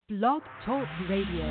Blog Talk Radio.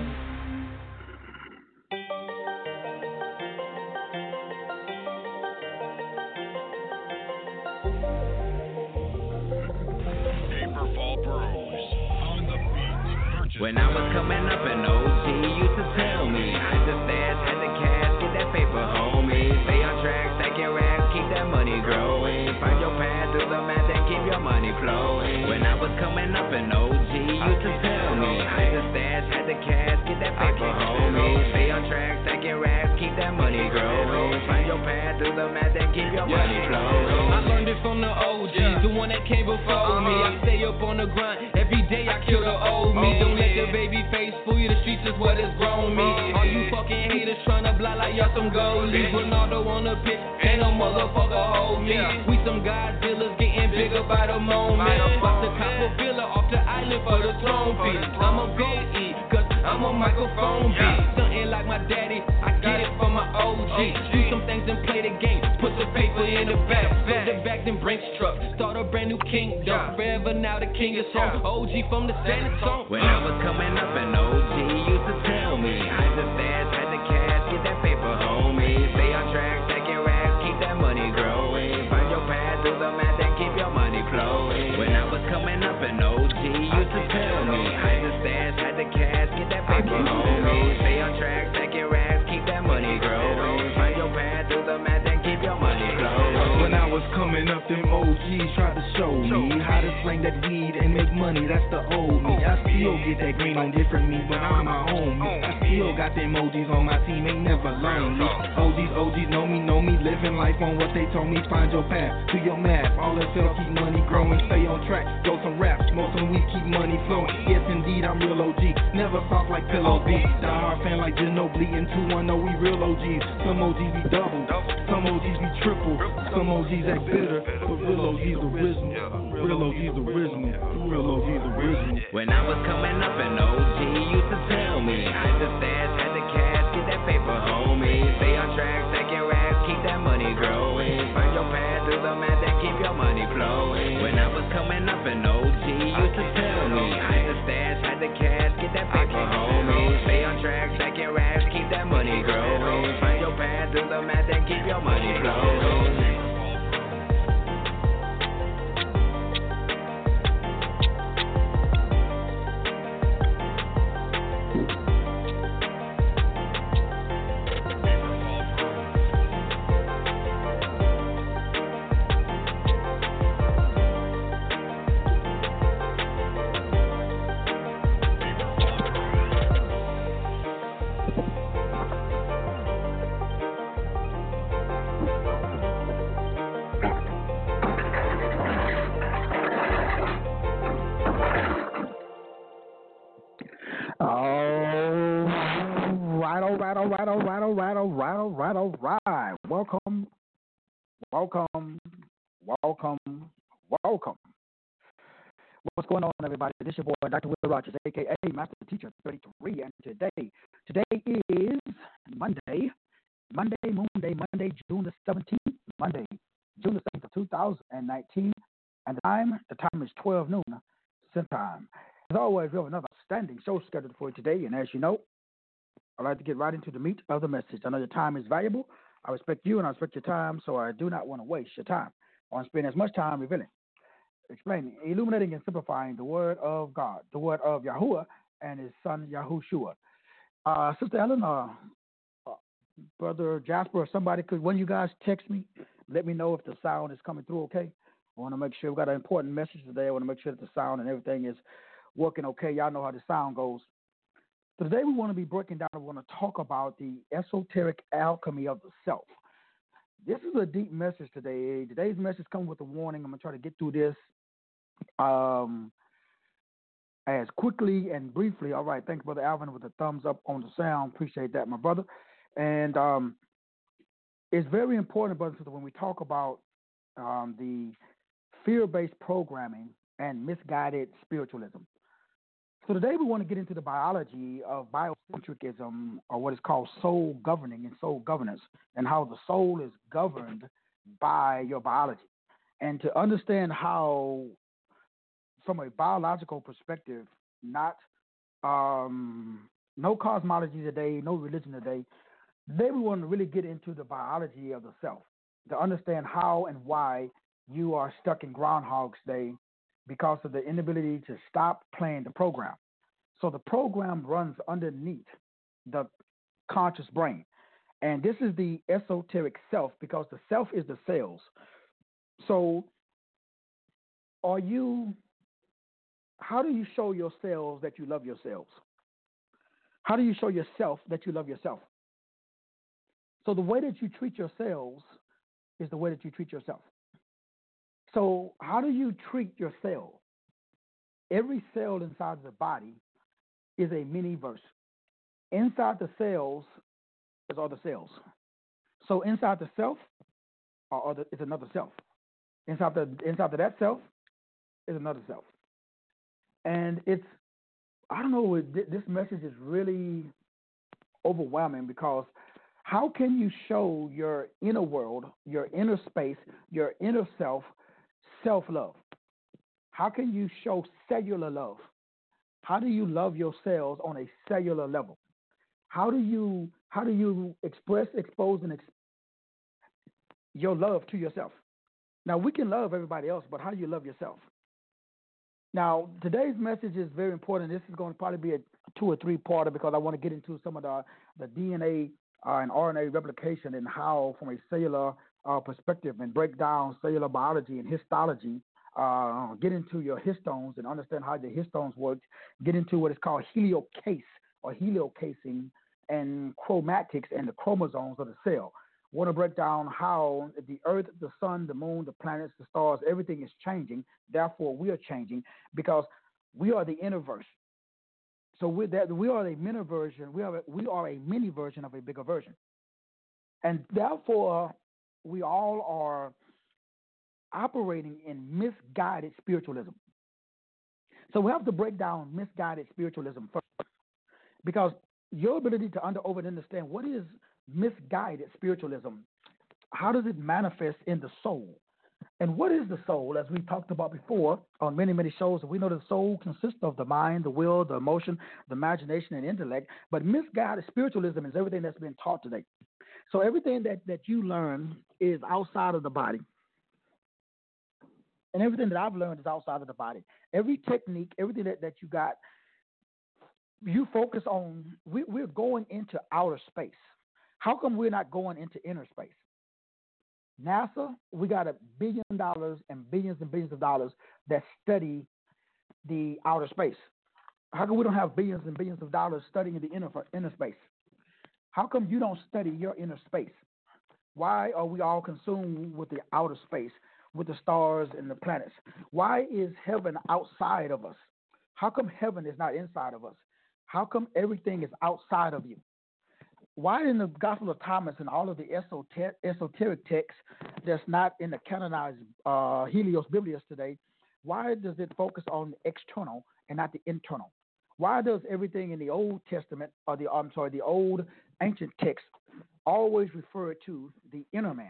When I was coming up in OG, used to tell me I just dash, had the cash, get that paper, homie. Stay on track, stacking racks, keep that money growing. Find your path through the math and keep your money flowing. When I was coming up in OG, used to tell me I just dash, had the cash, get that paper, homie. Stay on track, stacking racks, keep that money growing. Find your path through the math and keep your money flowing. I learned it from the OGs, the one that came before me. I stay up on the grind, every day I kill the old me. Don't let the baby face fool you, the streets is what has grown me. All you fucking haters tryna blind like y'all some goalies. Ronaldo on the pitch, ain't no motherfucker hold me. We some Godzillas getting bigger by the moment. About to cop a villa off the island for the throne piece. I'm a go-eat, cause I'm a microphone beat. Something like my daddy, I get it from my OG. Do some things and play the game, put the paper in the back. Put the back, then Brinks truck, start a brand new kingdom. Forever now the king is home, OG from the San Antonio. When I was coming up in OG, used to tell me I just dash, had the cash, get that paper, homie. Stay on track, stacking racks, keep that money growing. Find your path through the math and keep your money flowing. When I was coming up in OG, used to tell me I just dash, had the cash, get that paper, homie. Stay on track, stacking racks, keep that money growing. Find your path through the math and keep your money flowing. When I was coming up, them OGs tried to show me how to slang that weed and make money. That's the old me. I still get that green on different me, but I'm my own me. I still got them OGs on my team, ain't never learned me. OGs know me, living life on what they told me. Find your path, do your math. All that sell, keep money growing, stay on track. Go some raps, smoke some weed, keep money flowing. Yes, indeed, I'm real OG. Never soft like Pillow B. Die hard fan like Ginobili and 210, we real OGs. Some OGs be double, some OGs be triple, some OGs act bitter, but real OGs original. Real OGs original, real OGs original. When I was coming up in OG, used to tell me I just dash, had the cash, get that paper, homie. Stay on track, stacking racks, keep that money growing. Find your path through the math and keep your money flowing. When I was coming up in OG, used to tell me I just dash, had the cash, get that paper, homie. Stay on track, stacking racks, keep that money growing. Find your path through the math and keep your money flowing. All right. Welcome. What's going on, everybody? This is your boy, Dr. Will Rogers, a.k.a. Master Teacher 33, and today is Monday, June the 17th, June the 7th of 2019, and the time is 12 noon Central Time. As always, we have another outstanding show scheduled for you today, and as you know, I'd like to get right into the meat of the message. I know your time is valuable. I respect you and I respect your time, so I do not want to waste your time. I want to spend as much time revealing, explaining, illuminating, and simplifying the word of God, the word of Yahuwah and his son Yahushua. Sister Ellen, Brother Jasper, or somebody, could one of you guys text me? Let me know if the sound is coming through okay. I want to make sure we've got an important message today. I want to make sure that the sound and everything is working okay. Y'all know how the sound goes. So today we want to be breaking down, we want to talk about the esoteric alchemy of the self. This is a deep message today. Today's message comes with a warning. I'm going to try to get through this as quickly and briefly. All right, thanks, Brother Alvin, with the thumbs up on the sound. Appreciate that, my brother. And it's very important, brothers and sisters, when we talk about the fear-based programming and misguided spiritualism. So today we want to get into the biology of biocentrism, or what is called soul governing and soul governance, and how the soul is governed by your biology. And to understand how, from a biological perspective, not no cosmology today, no religion today. They want to really get into the biology of the self to understand how and why you are stuck in Groundhog's Day because of the inability to stop playing the program. So the program runs underneath the conscious brain. And this is the esoteric self because the self is the cells. So are you, how do you show yourselves that you love yourselves? How do you show yourself that you love yourself? So the way that you treat yourselves is the way that you treat yourself. So how do you treat your cell? Every cell inside the body is a mini verse. Inside the cells is other cells. So inside the self is another self. Inside of that self is another self. And it's, I don't know, this message is really overwhelming because how can you show your inner world, your inner space, your inner self, self-love? How can you show cellular love? How do you love your cells on a cellular level? How do you express, expose, and your love to yourself? Now, we can love everybody else, but how do you love yourself? Now, today's message is very important. This is going to probably be a 2 or 3 parter because I want to get into some of the DNA and RNA replication and how, from a cellular perspective, and break down cellular biology and histology, get into your histones and understand how the histones work, get into what is called heliocase or heliocasing and chromatics and the chromosomes of the cell. I want to break down how the earth, the sun, the moon, the planets, the stars, everything is changing. Therefore, we are changing because we are the inner verse. So we are a mini version. We are a mini version of a bigger version, and therefore we all are operating in misguided spiritualism. So we have to break down misguided spiritualism first, because your ability to understand what is misguided spiritualism, how does it manifest in the soul? And what is the soul? As we talked about before on many, many shows, we know the soul consists of the mind, the will, the emotion, the imagination, and intellect. But misguided spiritualism is everything that's been taught today. So everything that you learn is outside of the body. And everything that I've learned is outside of the body. Every technique, everything that you got, you focus on, we're going into outer space. How come we're not going into inner space? NASA, we got $1 billion and billions of dollars that study the outer space. How come we don't have billions and billions of dollars studying the inner space? How come you don't study your inner space? Why are we all consumed with the outer space, with the stars and the planets? Why is heaven outside of us? How come heaven is not inside of us? How come everything is outside of you? Why in the Gospel of Thomas and all of the esoteric texts that's not in the canonized Helios Biblius today, why does it focus on the external and not the internal? Why does everything in the Old Testament, or the old ancient text, always refer to the inner man?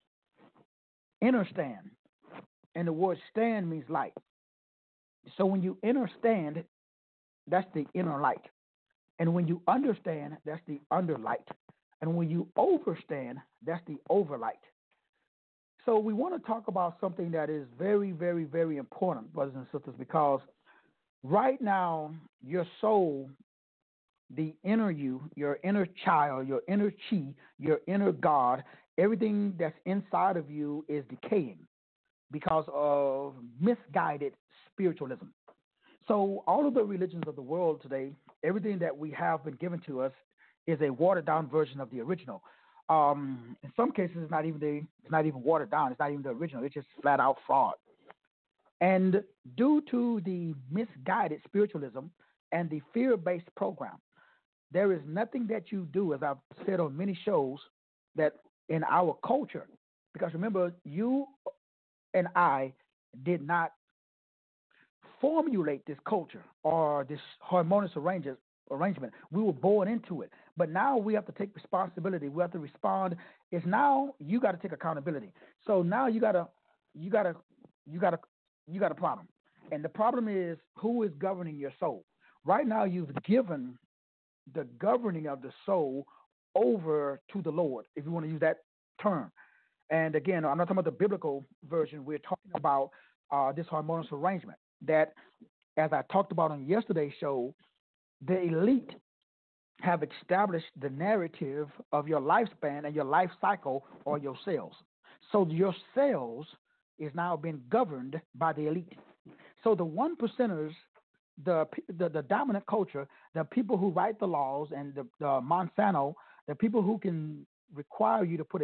Inner stand. And the word stand means light. So when you understand, that's the inner light. And when you understand, that's the underlight. And when you overstand, that's the overlight. So we want to talk about something that is very, very, very important, brothers and sisters, because right now, your soul, the inner you, your inner child, your inner chi, your inner God, everything that's inside of you is decaying because of misguided spiritualism. So all of the religions of the world today, everything that we have been given to us is a watered-down version of the original. In some cases, it's not even watered down. It's not even the original. It's just flat-out fraud. And due to the misguided spiritualism and the fear-based program, there is nothing that you do, as I've said on many shows, that in our culture, because remember, you and I did not formulate this culture or this harmonious arrangement. We were born into it. But now we have to take responsibility. We have to respond. It's now you got to take accountability. So now you got a problem. And the problem is, who is governing your soul? Right now, you've given the governing of the soul over to the Lord, if you want to use that term. And again, I'm not talking about the biblical version. We're talking about this harmonious arrangement that, as I talked about on yesterday's show, the elite have established the narrative of your lifespan and your life cycle or your cells. So your cells is now being governed by the elite. So the one percenters, the dominant culture, the people who write the laws, and the Monsanto, the people who can require you to put a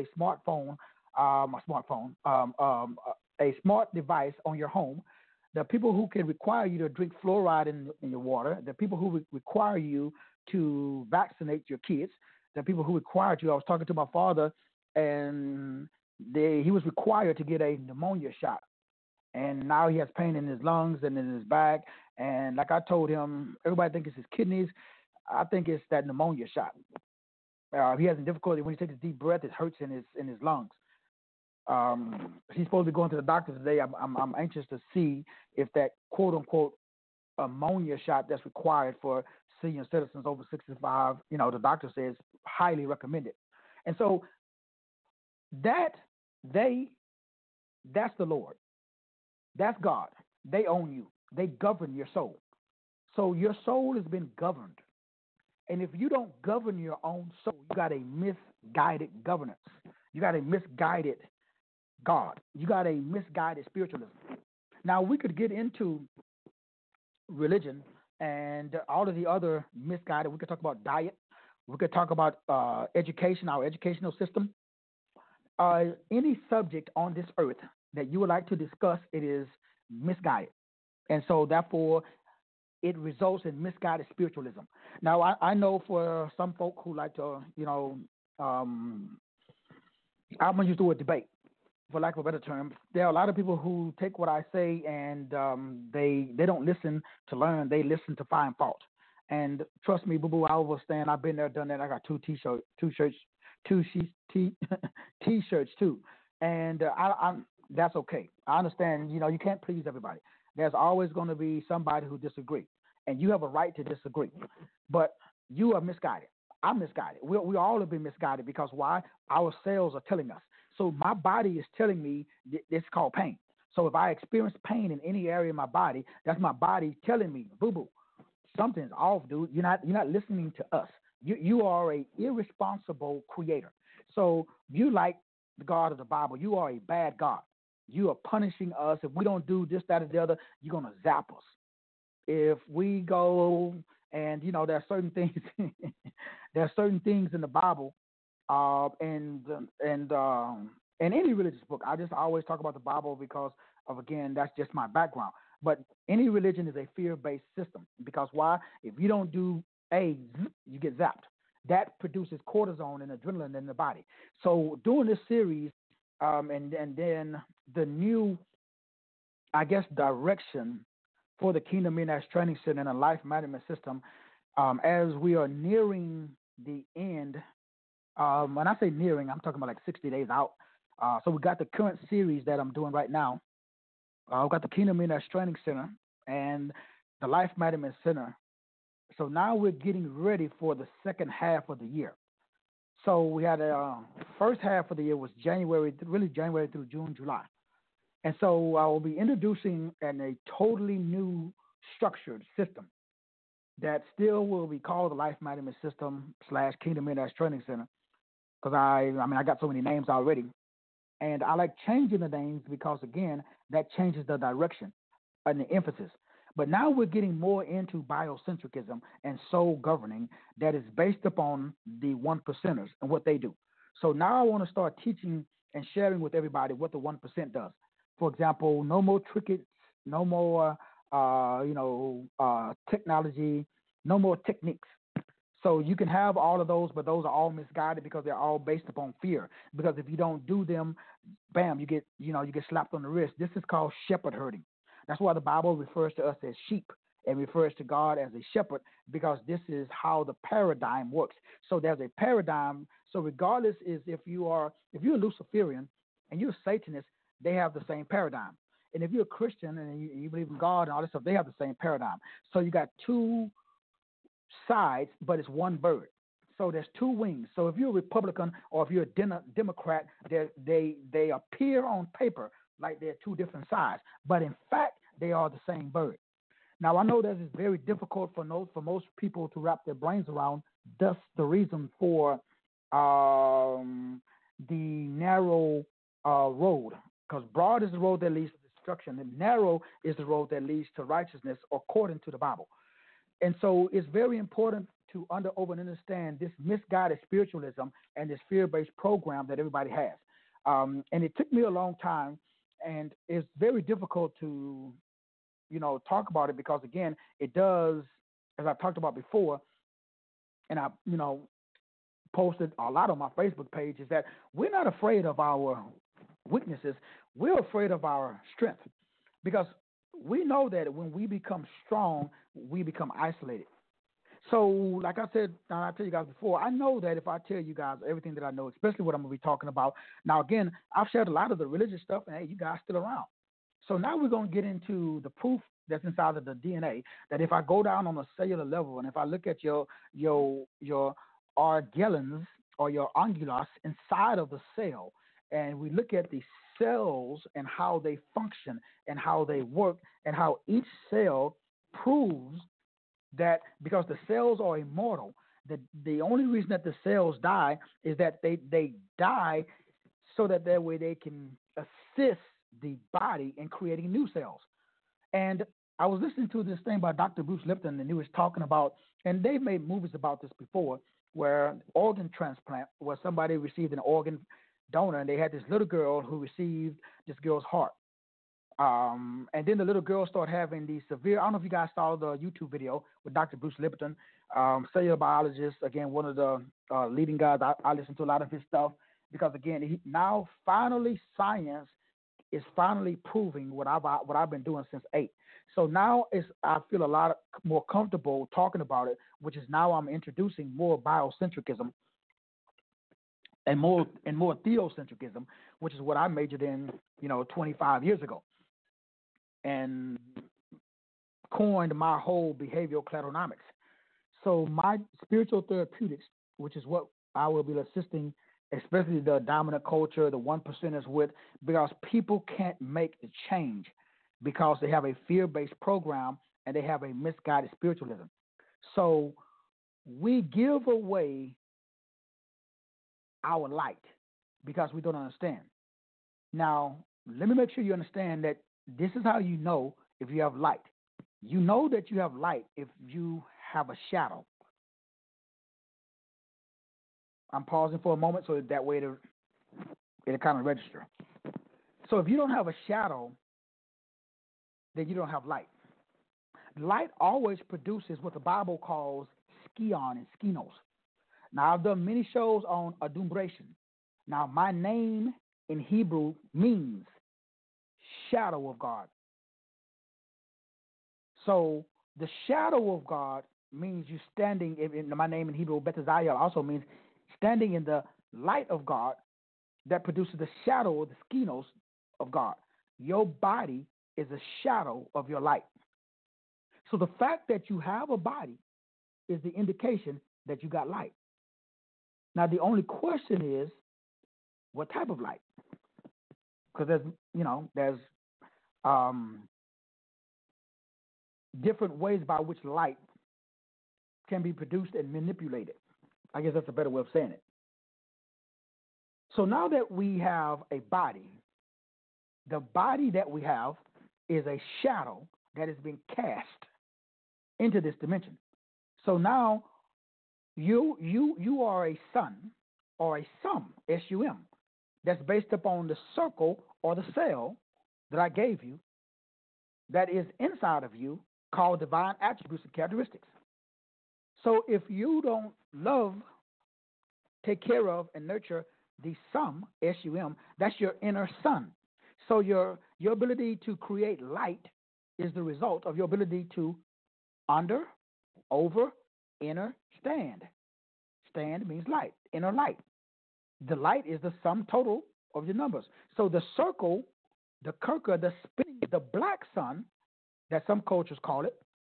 smart device on your home, the people who can require you to drink fluoride in your water, the people who require you to vaccinate your kids, the people who required you. I was talking to my father, and he was required to get a pneumonia shot. And now he has pain in his lungs and in his back. And like I told him, everybody thinks it's his kidneys. I think it's that pneumonia shot. He has difficulty when he takes a deep breath. It hurts in his lungs. He's supposed to be going to the doctor today. I'm anxious to see if that quote unquote ammonia shot that's required for senior citizens over 65. The doctor says highly recommended. And so that's the Lord. That's God. They own you. They govern your soul. So your soul has been governed. And if you don't govern your own soul, you got a misguided governance. You got a misguided God. You got a misguided spiritualism. Now, we could get into religion and all of the other misguided. We could talk about diet. We could talk about education, our educational system. Any subject on this earth that you would like to discuss, it is misguided. And so, therefore, it results in misguided spiritualism. Now, I know for some folk who like to, I'm going to use the word debate, for lack of a better term. There are a lot of people who take what I say and they don't listen to learn. They listen to find fault. And trust me, boo-boo, I understand. I've been there, done that. I got two T-shirts too. And that's okay. I understand, you can't please everybody. There's always going to be somebody who disagrees, and you have a right to disagree. But you are misguided. I'm misguided. We all have been misguided because why? Our cells are telling us. So my body is telling me it's called pain. So if I experience pain in any area of my body, that's my body telling me, boo-boo, something's off, dude. You're not listening to us. You are a irresponsible creator. So you like the God of the Bible. You are a bad God. You are punishing us. If we don't do this, that, or the other, you're going to zap us. If we go and, there are certain things, in the Bible and any religious book. I just always talk about the Bible because of, again, that's just my background. But any religion is a fear-based system because why? If you don't do A, you get zapped. That produces cortisol and adrenaline in the body. So during this series, and then the new, direction for the Kingdom Millionaires Training Center and a life management system, as we are nearing the end. When I say nearing, I'm talking about like 60 days out. So we got the current series that I'm doing right now. We've got the Kingdom Millionaires Training Center and the Life Management Center. So now we're getting ready for the second half of the year. So we had a first half of the year was January through June, July. And so I will be introducing a totally new structured system that still will be called the Life Management System / Kingdom Millionaires Training Center. Because I got so many names already. And I like changing the names because, again, that changes the direction and the emphasis. But now we're getting more into biocentrism and soul governing that is based upon the one percenters and what they do. So now I want to start teaching and sharing with everybody what the 1% does. For example, no more trinkets, no more, technology, no more techniques. So you can have all of those, but those are all misguided because they're all based upon fear. Because if you don't do them, bam, you get slapped on the wrist. This is called shepherd herding. That's why the Bible refers to us as sheep and refers to God as a shepherd, because this is how the paradigm works. So there's a paradigm. So regardless is if you're a Luciferian and you're a Satanist, they have the same paradigm. And if you're a Christian and you believe in God and all this stuff, they have the same paradigm. So you got two sides, but it's one bird. So there's two wings. So if you're a Republican or if you're a Democrat, they appear on paper like they're two different sides, but in fact they are the same bird. Now I know that it's very difficult for most people to wrap their brains around. Thus the reason for the narrow road, because broad is the road that leads to destruction, and narrow is the road that leads to righteousness according to the Bible. And so it's very important to understand this misguided spiritualism and this fear-based program that everybody has. And it took me a long time, and it's very difficult to, talk about it because, again, it does, as I talked about before, and I, posted a lot on my Facebook page, is that we're not afraid of our weaknesses. We're afraid of our strength because we know that when we become strong, we become isolated. So, like I said, I tell you guys before, I know that if I tell you guys everything that I know, especially what I'm going to be talking about. Now, again, I've shared a lot of the religious stuff, and hey, you guys still around. So now we're going to get into the proof that's inside of the DNA, that if I go down on a cellular level and if I look at your organelles or your angulas inside of the cell, and we look at the cells and how they function and how they work and how each cell proves that, because the cells are immortal, the only reason that the cells die is that they die so that way they can assist the body in creating new cells. And I was listening to this thing by Dr. Bruce Lipton, and he was talking about, and they've made movies about this before, where organ transplant, where somebody received an organ donor, and they had this little girl who received this girl's heart. And then the little girl started having these severe, I don't know if you guys saw the YouTube video with Dr. Bruce Lipton, cellular biologist, again, one of the leading guys. I listen to a lot of his stuff because, again, now finally science is finally proving what I've been doing since 8. So now I feel a lot more comfortable talking about it, which is now I'm introducing more biocentrism and more theocentrism, which is what I majored in, 25 years ago, and coined my whole behavioral cladonomics. So my spiritual therapeutics, which is what I will be assisting, especially the dominant culture, the 1%ers with, because people can't make the change because they have a fear-based program and they have a misguided spiritualism. So we give away our light because we don't understand. Now, let me make sure you understand that this is how you know if you have light. You know that you have light if you have a shadow. I'm pausing for a moment so that way it'll kind of register. So if you don't have a shadow, then you don't have light. Light always produces what the Bible calls skion and skinos. Now, I've done many shows on adumbration. Now, my name in Hebrew means shadow of God. So the shadow of God means you standing, in my name in Hebrew, Betazayel, also means standing in the light of God that produces the shadow or the skinos of God. Your body is a shadow of your light. So the fact that you have a body is the indication that you got light. Now, the only question is, what type of light? Because there's different ways by which light can be produced and manipulated. I guess that's a better way of saying it. So now that we have a body, the body that we have is a shadow that has been cast into this dimension. So now you are a sun or a sum, S-U-M, that's based upon the circle or the cell that I gave you that is inside of you called divine attributes and characteristics. So if you don't love, take care of, and nurture the sum, S-U-M, that's your inner sun. So your ability to create light is the result of your ability to under, over, inner, stand. Stand means light, inner light. The light is the sum total of your numbers. So the circle, the kirka, the spinning, the black sun, that some cultures call it,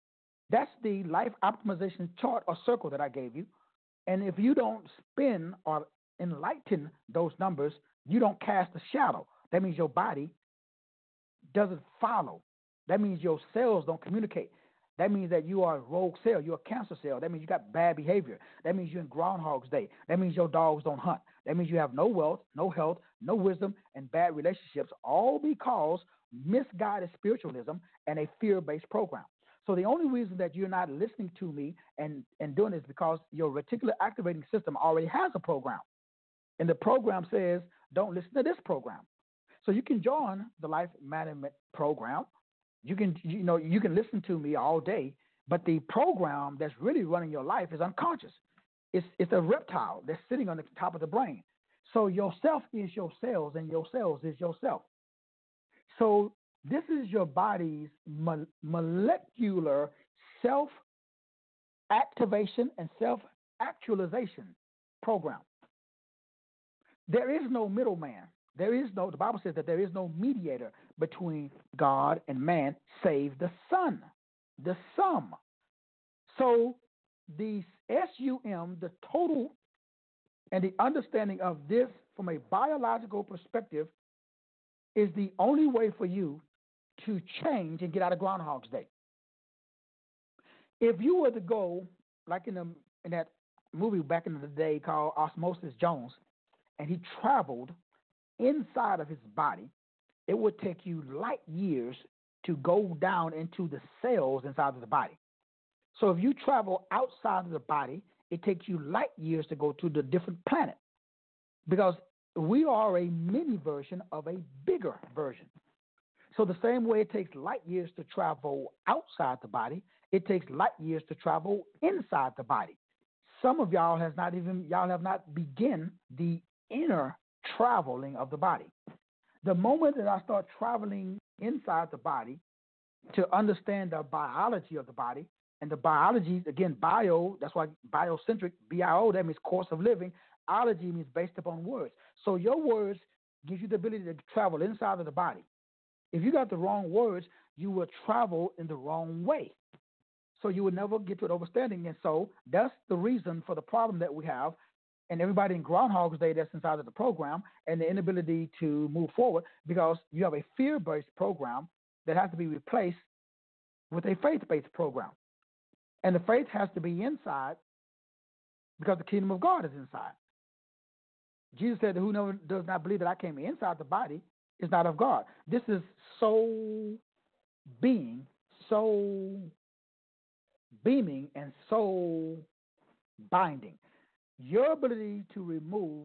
That's the life optimization chart or circle that I gave you. And if you don't spin or enlighten those numbers, you don't cast a shadow. That means your body doesn't follow. That means your cells don't communicate. That means that you are a rogue cell. You're a cancer cell. That means you got bad behavior. That means you're in Groundhog's Day. That means your dogs don't hunt. That means you have no wealth, no health, no wisdom, and bad relationships, all because misguided spiritualism and a fear-based program. So the only reason that you're not listening to me and doing this is because your reticular activating system already has a program. And the program says, don't listen to this program. So you can join the Life Management Program. You can listen to me all day, but the program that's really running your life is unconscious. It's a reptile that's sitting on the top of the brain. So yourself is your cells, and your cells is yourself. So this is your body's molecular self-activation and self-actualization program. There is no middleman. The Bible says that there is no mediator between God and man save the Son, the sum. So the SUM, the total and the understanding of this from a biological perspective is the only way for you to change and get out of Groundhog's Day. If you were to go, like in that movie back in the day called Osmosis Jones, and he traveled inside of his body, it would take you light years to go down into the cells inside of the body. So if you travel outside of the body, it takes you light years to go to the different planet, because we are a mini version of a bigger version. So the same way it takes light years to travel outside the body, it takes light years to travel inside the body. Some of y'all have not begun the inner traveling of the body. The moment that I start traveling inside the body to understand the biology of the body, and the biology, again, bio, that's why biocentric, BIO, that means course of living. Ology means based upon words. So your words gives you the ability to travel inside of the body. If you got the wrong words, you will travel in the wrong way. So you will never get to an understanding. And so that's the reason for the problem that we have, and everybody in Groundhog's Day that's inside of the program, and the inability to move forward, because you have a fear-based program that has to be replaced with a faith-based program. And the faith has to be inside because the kingdom of God is inside. Jesus said that whoever does not believe that I came inside the body is not of God. This is soul being, soul beaming, and soul binding. Your ability to remove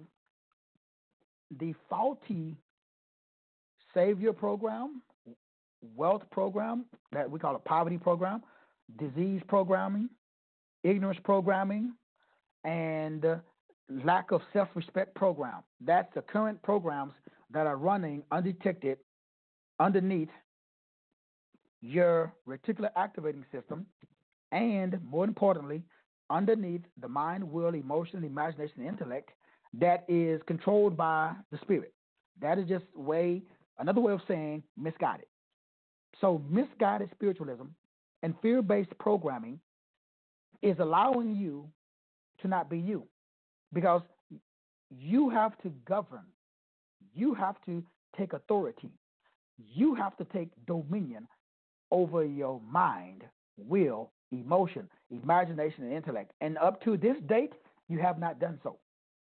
the faulty savior program, wealth program, that we call a poverty program, disease programming, ignorance programming, and lack of self-respect program. That's the current programs that are running undetected underneath your reticular activating system, and more importantly, underneath the mind, will, emotion, imagination, and intellect that is controlled by the spirit. That is just another way of saying misguided. So misguided spiritualism and fear-based programming is allowing you to not be you, because you have to govern. You have to take authority. You have to take dominion over your mind, will, emotion, imagination, and intellect. And up to this date, you have not done so.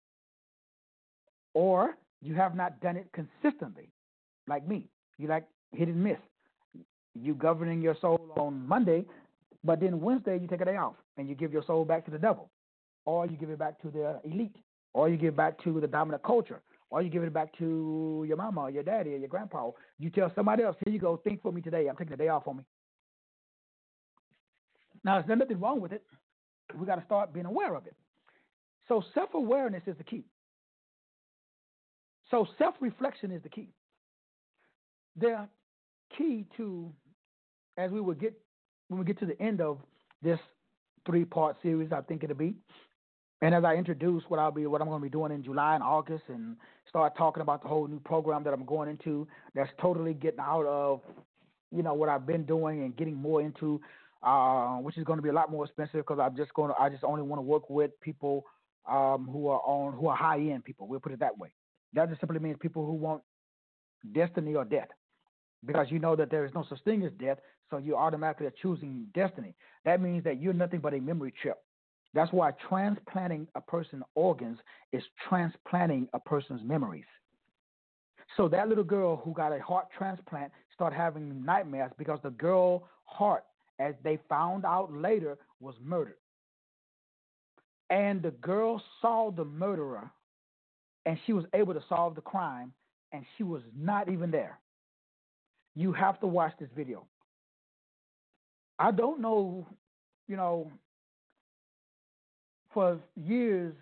Or you have not done it consistently, like me. You like hit and miss. You governing your soul on Monday, but then Wednesday you take a day off and you give your soul back to the devil, or you give it back to the elite, or you give it back to the dominant culture, or you give it back to your mama or your daddy or your grandpa. You tell somebody else, here you go, think for me today. I'm taking a day off for me. Now, there's nothing wrong with it. We got to start being aware of it. So self-awareness is the key. So self-reflection is the key. The key to, as we will get, when we get to the end of this 3-part series, I think it'll be, and as I introduce what I'm going to be doing in July and August, and start talking about the whole new program that I'm going into, that's totally getting out of, what I've been doing and getting more into which is going to be a lot more expensive because I just only want to work with people who are high end people. We'll put it that way. That just simply means people who want destiny or death, because you know that there is no such thing as death, so you automatically are choosing destiny. That means that you're nothing but a memory chip. That's why transplanting a person's organs is transplanting a person's memories. So that little girl who got a heart transplant started having nightmares because the girl's heart, as they found out later, was murdered. And the girl saw the murderer, and she was able to solve the crime, and she was not even there. You have to watch this video. I don't know, for years,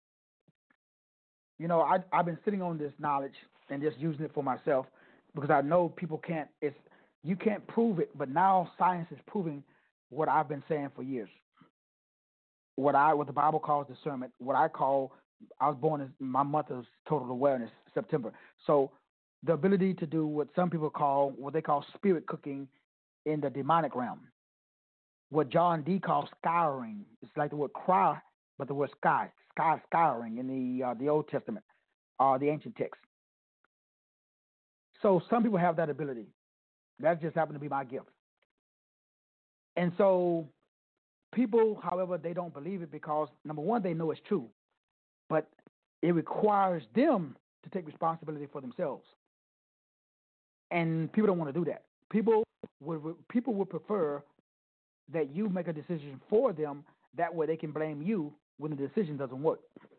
I've been sitting on this knowledge and just using it for myself because I know people you can't prove it, but now science is proving what I've been saying for years. What the Bible calls discernment, I was born in my month of total awareness, September. So the ability to do what some people what they call spirit cooking in the demonic realm. What John D calls scouring. It's like the word cry, but the word scouring in the Old Testament, the ancient text. So some people have that ability. That just happened to be my gift. And so people, however, they don't believe it because, number one, they know it's true, but it requires them to take responsibility for themselves. And people don't want to do that. People would prefer that you make a decision for them. That way they can blame you when the decision doesn't work.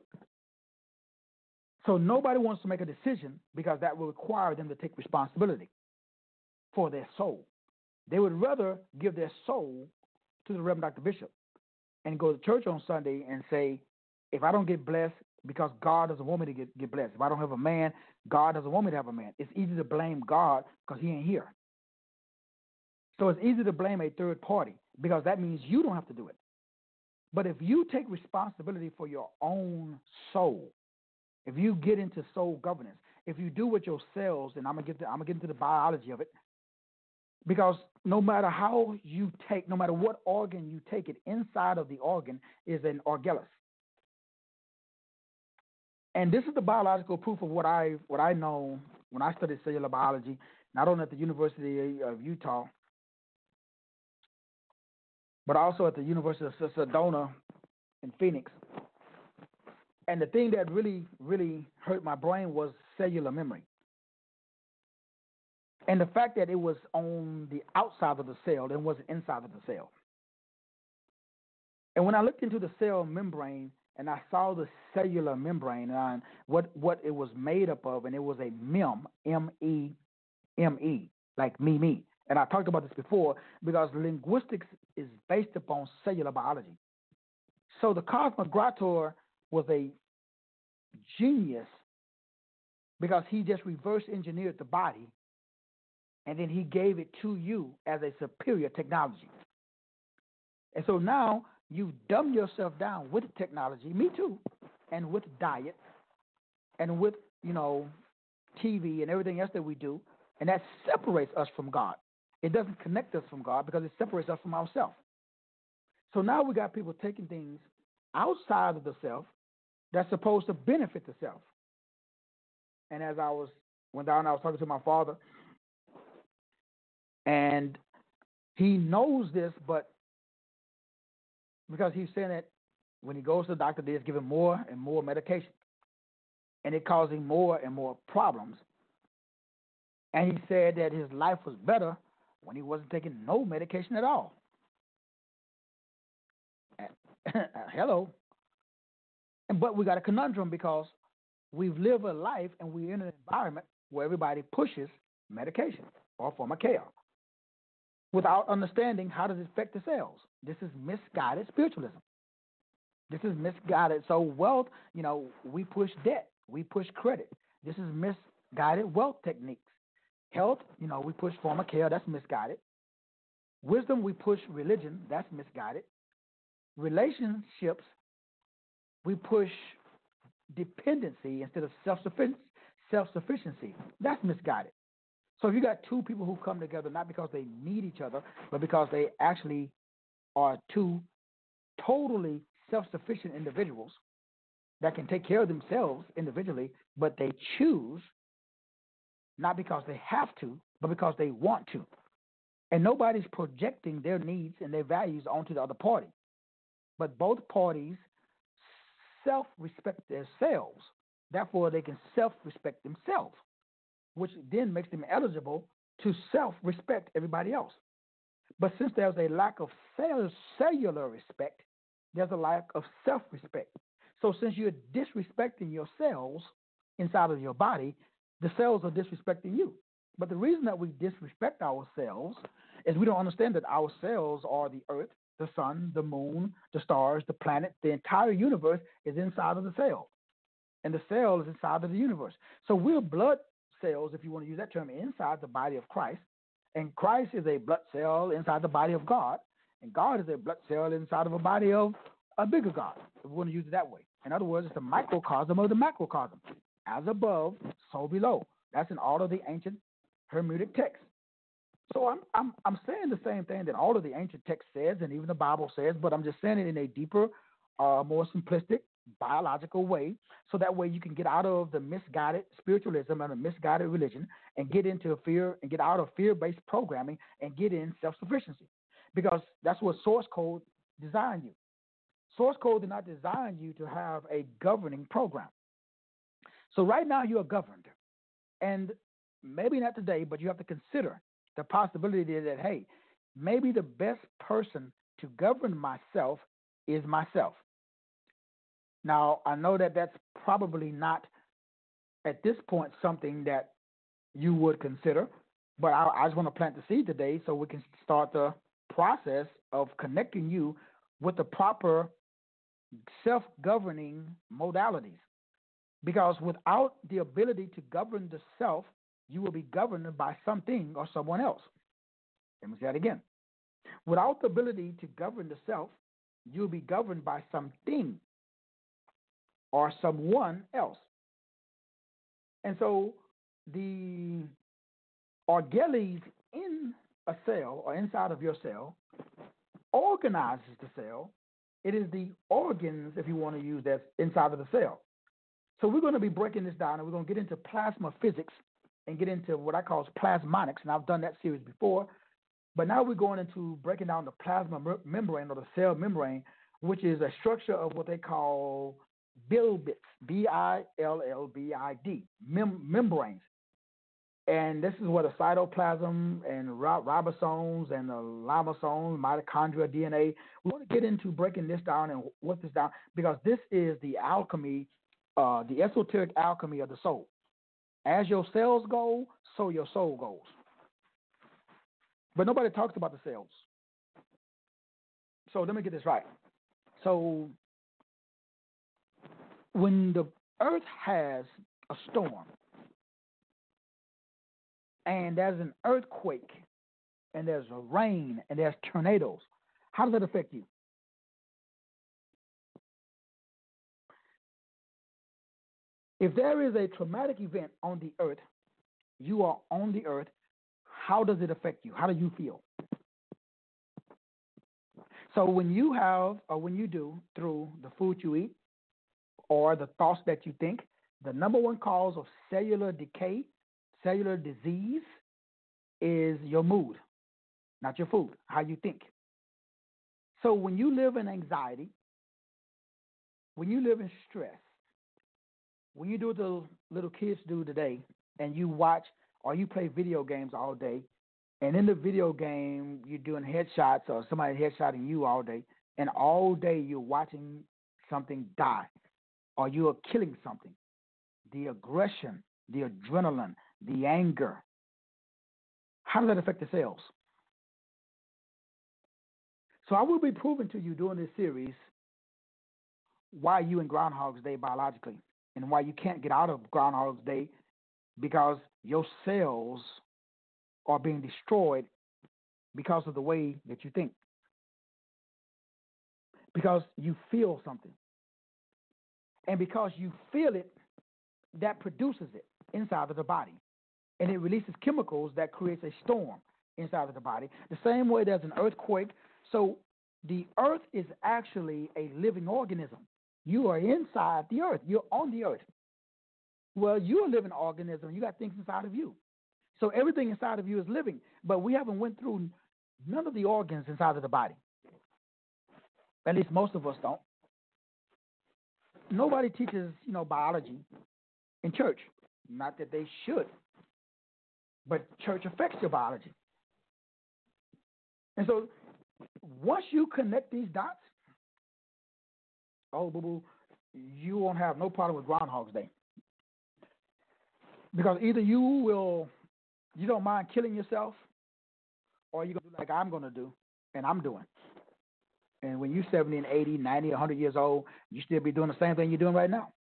So nobody wants to make a decision because that will require them to take responsibility for their soul. They would rather give their soul to the Reverend Dr. Bishop and go to church on Sunday and say, if I don't get blessed because God doesn't want me to get blessed, if I don't have a man, God doesn't want me to have a man. It's easy to blame God because he ain't here. So it's easy to blame a third party because that means you don't have to do it. But if you take responsibility for your own soul, if you get into soul governance, if you do with your cells, and I'm gonna get into the biology of it, because no matter how you take, no matter what organ you take it, inside of the organ is an orgellus. And this is the biological proof of what I know when I studied cellular biology, not only at the University of Utah, but also at the University of Sedona in Phoenix. And the thing that really, really hurt my brain was cellular memory. And the fact that it was on the outside of the cell and wasn't inside of the cell. And when I looked into the cell membrane and I saw the cellular membrane and what it was made up of, and it was a MEM, M-E-M-E, like me. And I talked about this before because linguistics is based upon cellular biology. So the Cosmogrator was a genius because he just reverse engineered the body and then he gave it to you as a superior technology. And so now you dumb yourself down with technology, me too, and with diet and with, TV and everything else that we do, and that separates us from God. It doesn't connect us from God because it separates us from ourselves. So now we got people taking things outside of the self that's supposed to benefit the self. And as I was talking to my father, and he knows this, but because he's saying that when he goes to the doctor, they just give him more and more medication, and it causing more and more problems. And he said that his life was better when he wasn't taking no medication at all. Hello. But we got a conundrum because we've lived a life and we're in an environment where everybody pushes medication or pharmacare without understanding how does it affect the cells. This is misguided spiritualism. This is misguided. So wealth, we push debt. We push credit. This is misguided wealth techniques. Health, we push pharmacare. That's misguided. Wisdom, we push religion. That's misguided. Relationships, we push dependency instead of self-sufficiency. That's misguided. So if you got two people who come together, not because they need each other, but because they actually are two totally self-sufficient individuals that can take care of themselves individually, but they choose not because they have to, but because they want to. And nobody's projecting their needs and their values onto the other party. But both parties self-respect themselves. Therefore, they can self-respect themselves, which then makes them eligible to self-respect everybody else. But since there's a lack of cellular respect, there's a lack of self-respect. So since you're disrespecting your cells inside of your body, the cells are disrespecting you. But the reason that we disrespect ourselves is we don't understand that our cells are the earth, the sun, the moon, the stars, the planet. The entire universe is inside of the cell. And the cell is inside of the universe. So we're blood cells, if you want to use that term, inside the body of Christ. And Christ is a blood cell inside the body of God. And God is a blood cell inside of a body of a bigger God, if we want to use it that way. In other words, it's the microcosm of the macrocosm. As above, so below. That's in all of the ancient Hermetic texts. So I'm saying the same thing that all of the ancient text says, and even the Bible says, but I'm just saying it in a deeper, more simplistic, biological way, so that way you can get out of the misguided spiritualism and the misguided religion and get into fear and get out of fear-based programming and get in self-sufficiency. Because that's what source code designed you. Source code did not design you to have a governing program. So right now you are governed. And maybe not today, but you have to consider the possibility that, hey, maybe the best person to govern myself is myself. Now, I know that that's probably not, at this point, something that you would consider, but I just want to plant the seed today so we can start the process of connecting you with the proper self-governing modalities. Because without the ability to govern the self, you will be governed by something or someone else. Let me say that again. Without the ability to govern the self, you'll be governed by something or someone else. And so the orgeles in a cell or inside of your cell organizes the cell. It is the organs, if you want to use that, inside of the cell. So we're going to be breaking this down, and we're going to get into plasma physics and get into what I call plasmonics, and I've done that series before. But now we're going into breaking down the plasma membrane or the cell membrane, which is a structure of what they call bilbids, B-I-L-L-B-I-D, membranes. And this is where the cytoplasm and ribosomes and the lisosomes, mitochondria, DNA. We want to get into breaking this down and what this down, because this is the alchemy, the esoteric alchemy of the soul. As your cells go, so your soul goes. But nobody talks about the cells. So let me get this right. So when the earth has a storm, and there's an earthquake, and there's a rain, and there's tornadoes, how does that affect you? If there is a traumatic event on the earth, you are on the earth, how does it affect you? How do you feel? So when you have, or when you do, through the food you eat or the thoughts that you think, the number one cause of cellular decay, cellular disease, is your mood, not your food, how you think. So when you live in anxiety, when you live in stress, when you do what the little kids do today, and you watch or you play video games all day, and in the video game you're doing headshots or somebody headshotting you all day, and all day you're watching something die, or you are killing something, the aggression, the adrenaline, the anger, how does that affect the cells? So I will be proving to you during this series why you in Groundhog's Day biologically, and why you can't get out of Groundhog's Day, because your cells are being destroyed because of the way that you think. Because you feel something. And because you feel it, that produces it inside of the body. And it releases chemicals that creates a storm inside of the body. The same way there's an earthquake. So The earth is actually a living organism. You are inside the earth. You're on the earth. Well, you're a living organism. You got things inside of you. So everything inside of you is living. But we haven't went through none of the organs inside of the body. At least most of us don't. Nobody teaches, biology in church. Not that they should. But church affects your biology. And so once you connect these dots, oh, boo-boo, you won't have no problem with Groundhog's Day. Because either you don't mind killing yourself, or you're going to do like I'm going to do, and I'm doing. And when you're 70 and 80, 90, 100 years old, you still be doing the same thing you're doing right now.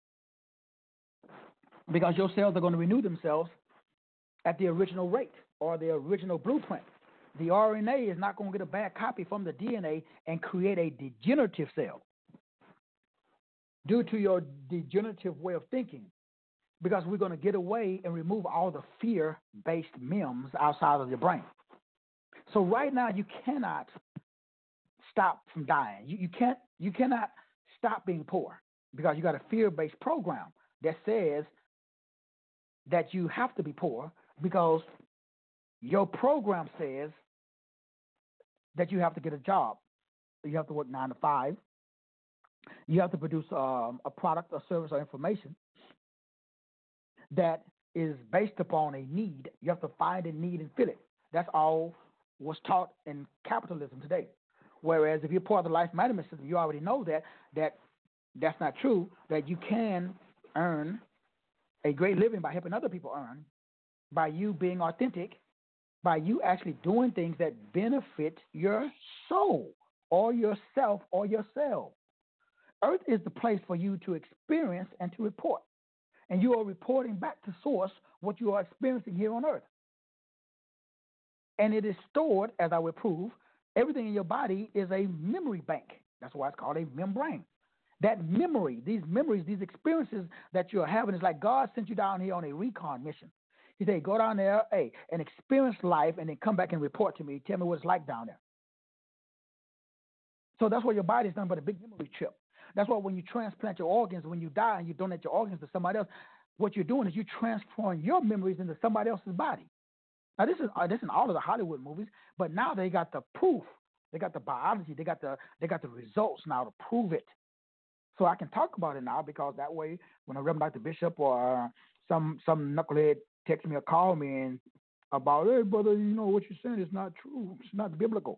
Because your cells are going to renew themselves at the original rate or the original blueprint. The RNA is not going to get a bad copy from the DNA and create a degenerative cell due to your degenerative way of thinking, because we're going to get away and remove all the fear-based memes outside of your brain. So right now you cannot stop from dying. You cannot stop being poor because you got a fear-based program that says that you have to be poor because your program says that you have to get a job. You have to work 9 to 5. You have to produce a product, a service, or information that is based upon a need. You have to find a need and fill it. That's all was taught in capitalism today. Whereas if you're part of the life management system, you already know that's not true, that you can earn a great living by helping other people earn, by you being authentic, by you actually doing things that benefit your soul or yourself or your cell. Earth is the place for you to experience and to report. And you are reporting back to source what you are experiencing here on Earth. And it is stored, as I will prove, everything in your body is a memory bank. That's why it's called a membrane. That memory, these memories, these experiences that you're having is like God sent you down here on a recon mission. He said, go down there, and experience life and then come back and report to me. Tell me what it's like down there. So that's why your body is nothing but a big memory chip. That's why when you transplant your organs, when you die and you donate your organs to somebody else, what you're doing is you're transferring your memories into somebody else's body. Now, this is in all of the Hollywood movies, but now they got the proof. They got the biology. They got the results now to prove it. So I can talk about it now because that way when a Reverend Dr. Bishop or some knucklehead text me or call me and about, hey, brother, what you're saying is not true. It's not biblical.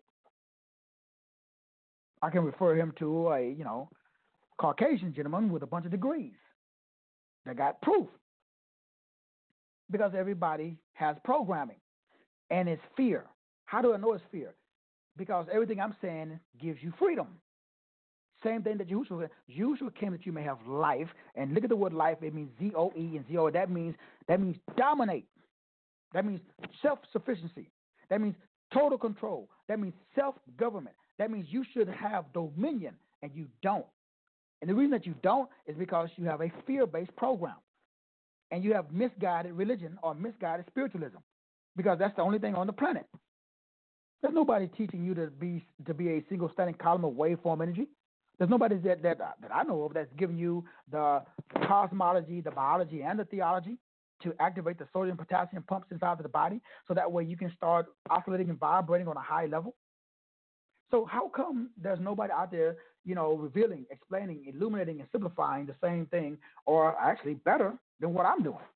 I can refer him to a, Caucasian gentleman with a bunch of degrees that got proof. Because everybody has programming, and it's fear. How do I know it's fear? Because everything I'm saying gives you freedom. Same thing that Yahushua said. Yahushua came that you may have life, and look at the word life. It means Z-O-E, and Z-O. That means dominate. That means self-sufficiency. That means total control. That means self-government. That means you should have dominion, and you don't. And the reason that you don't is because you have a fear-based program. And you have misguided religion or misguided spiritualism, because that's the only thing on the planet. There's nobody teaching you to be a single standing column of waveform energy. There's nobody that I know of that's giving you the cosmology, the biology, and the theology to activate the sodium potassium pumps inside of the body, so that way you can start oscillating and vibrating on a high level. So how come there's nobody out there, revealing, explaining, illuminating, and simplifying the same thing, or actually better than what I'm doing?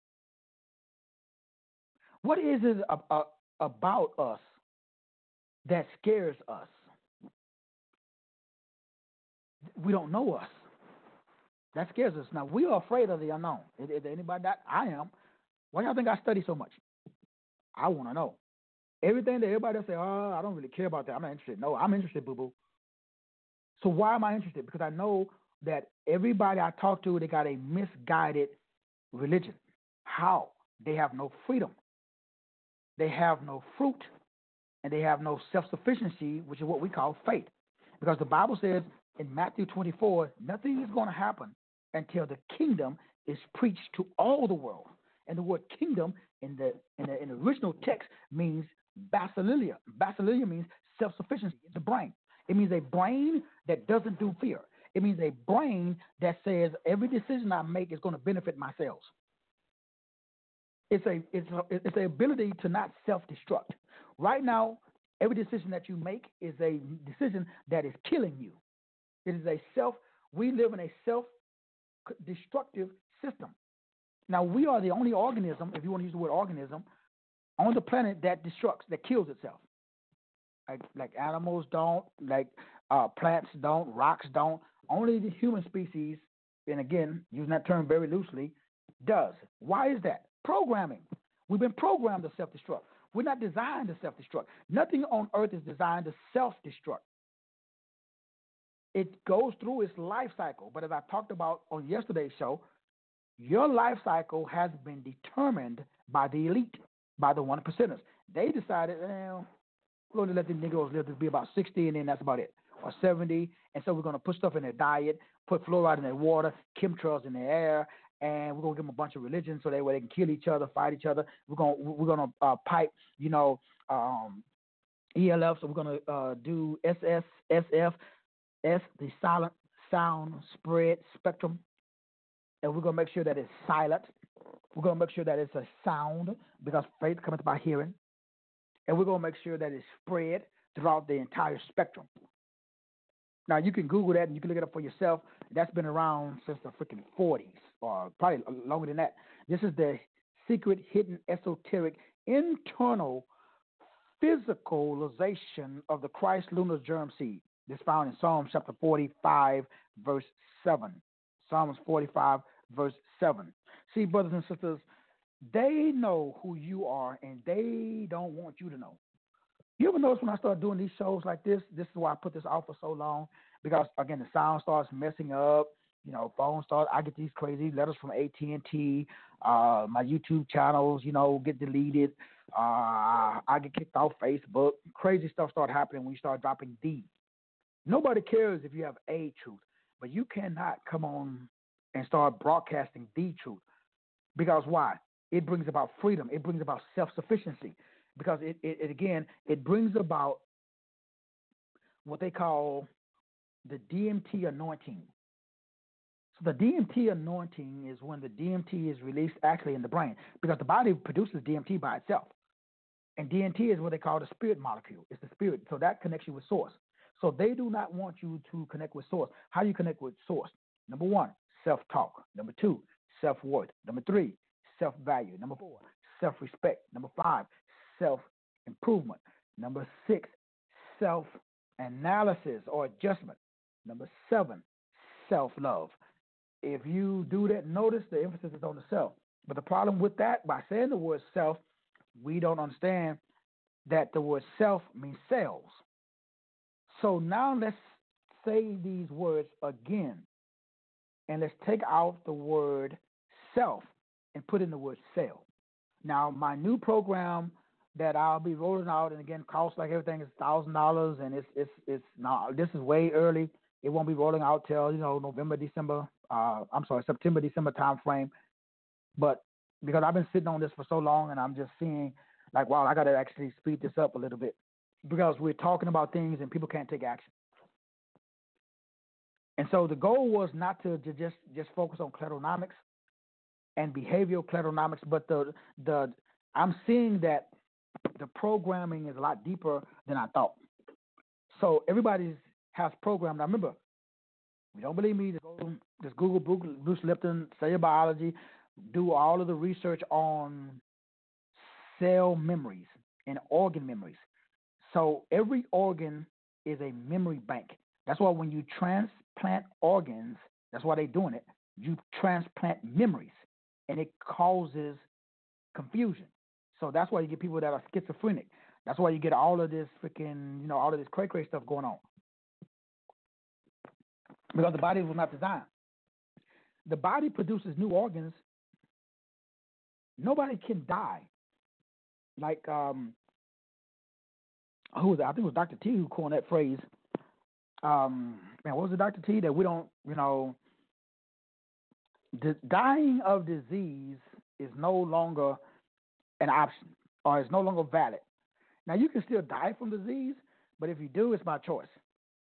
What is it about us that scares us? We don't know us. That scares us. Now, we are afraid of the unknown. Is anybody that? I am. Why y'all think I study so much? I want to know. Everything that everybody say, I don't really care about that. I'm not interested. No, I'm interested, boo-boo. So why am I interested? Because I know that everybody I talk to, they got a misguided religion. How? They have no freedom. They have no fruit. And they have no self-sufficiency, which is what we call faith. Because the Bible says in Matthew 24, nothing is going to happen until the kingdom is preached to all the world. And the word kingdom in the original text means basileia. Basileia means self-sufficiency in the brain. It means a brain that doesn't do fear. It means a brain that says every decision I make is going to benefit my cells. It's a ability to not self-destruct. Right now, every decision that you make is a decision that is killing you. It is we live in a self-destructive system. Now, we are the only organism, if you want to use the word organism, on the planet that destructs, that kills itself. Like animals don't, like plants don't, rocks don't. Only the human species, and again, using that term very loosely, does. Why is that? Programming. We've been programmed to self-destruct. We're not designed to self-destruct. Nothing on earth is designed to self-destruct. It goes through its life cycle. But as I talked about on yesterday's show, your life cycle has been determined by the elite, by the 1%ers. They decided, we're going to let the Negroes live to be about 60, and then that's about it, or 70. And so we're going to put stuff in their diet, put fluoride in their water, chemtrails in their air, and we're going to give them a bunch of religions so that way they can kill each other, fight each other. We're going to pipe, ELF, so we're going to do SS, SF, S, the silent sound spread spectrum, and we're going to make sure that it's silent. We're going to make sure that it's a sound because faith cometh by hearing, and we're going to make sure that it's spread throughout the entire spectrum. Now, you can Google that and you can look it up for yourself. That's been around since the freaking 40s, or probably longer than that. This is the secret, hidden, esoteric, internal physicalization of the Christ lunar germ seed. This is found in Psalms chapter 45, verse 7. Psalms 45, verse 7. See, brothers and sisters, they know who you are, and they don't want you to know. You ever notice when I start doing these shows like this is why I put this off for so long, because, again, the sound starts messing up, phone starts, I get these crazy letters from AT&T, my YouTube channels, get deleted, I get kicked off Facebook, crazy stuff start happening when you start dropping D. Nobody cares if you have a truth, but you cannot come on and start broadcasting the truth, because why? It brings about freedom, it brings about self-sufficiency. Because it brings about what they call the DMT anointing. So the DMT anointing is when the DMT is released actually in the brain, because the body produces DMT by itself. And DMT is what they call the spirit molecule. It's the spirit. So that connects you with source. So they do not want you to connect with source. How do you connect with source? Number 1, self-talk. Number 2, self-worth. Number 3, self-value. Number 4, self-respect. Number 5, self-improvement. Number 6, self-analysis or adjustment. Number 7, self-love. If you do that, notice the emphasis is on the self. But the problem with that, by saying the word self, we don't understand that the word self means cells. So now let's say these words again, and let's take out the word self and put in the word cell. Now, my new program that I'll be rolling out, and again, costs like everything is $1,000, and it's now, this is way early. It won't be rolling out till September, December time frame. But because I've been sitting on this for so long, and I'm just seeing like, wow, I got to actually speed this up a little bit, because we're talking about things and people can't take action. And so the goal was not to just focus on clitonomics and behavioral clitonomics, but I'm seeing that the programming is a lot deeper than I thought. So everybody has programmed. Now remember, if you don't believe me, just Google Bruce Lipton, cellular biology, do all of the research on cell memories and organ memories. So every organ is a memory bank. That's why when you transplant organs, that's why they're doing it. You transplant memories, and it causes confusion. So that's why you get people that are schizophrenic. That's why you get all of this freaking, all of this cray-cray stuff going on. Because the body was not designed. The body produces new organs. Nobody can die. Like, who was it? I think it was Dr. T who coined that phrase. What was it, Dr. T? That we don't, dying of disease is no longer an option, or it's no longer valid. Now, you can still die from disease, but if you do, it's by choice.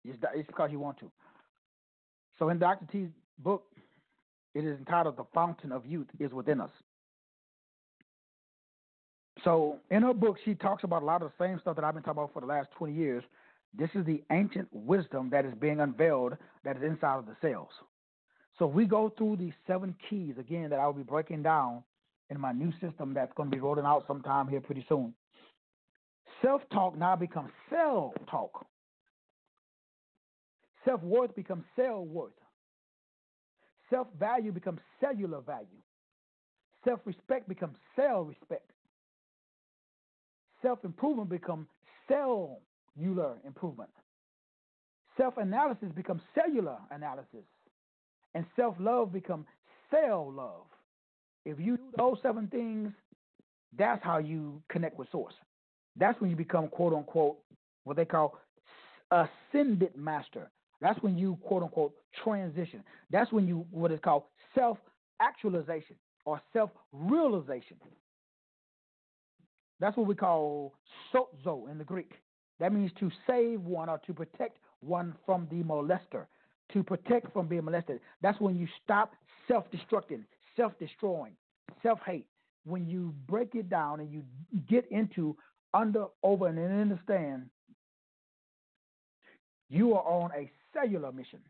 It's because you want to. So in Dr. T's book, it is entitled "The Fountain of Youth is Within Us." So in her book, she talks about a lot of the same stuff that I've been talking about for the last 20 years. This is the ancient wisdom that is being unveiled that is inside of the cells. So we go through these 7 keys, again, that I will be breaking down in my new system that's going to be rolling out sometime here pretty soon. Self-talk now becomes cell talk. Self-worth becomes cell worth. Self-value becomes cellular value. Self-respect becomes cell respect. Self-improvement becomes cellular improvement. Self-analysis becomes cellular analysis. And self-love becomes cell love. If you do those 7 things, that's how you connect with Source. That's when you become, quote unquote, what they call ascended master. That's when you, quote unquote, transition. That's when you, what is called self-actualization or self-realization. That's what we call sozo in the Greek. That means to save one or to protect one from the molester, to protect from being molested. That's when you stop self-destructing, self-destroying, self-hate. When you break it down and you get into over, and understand you are on a cellular mission.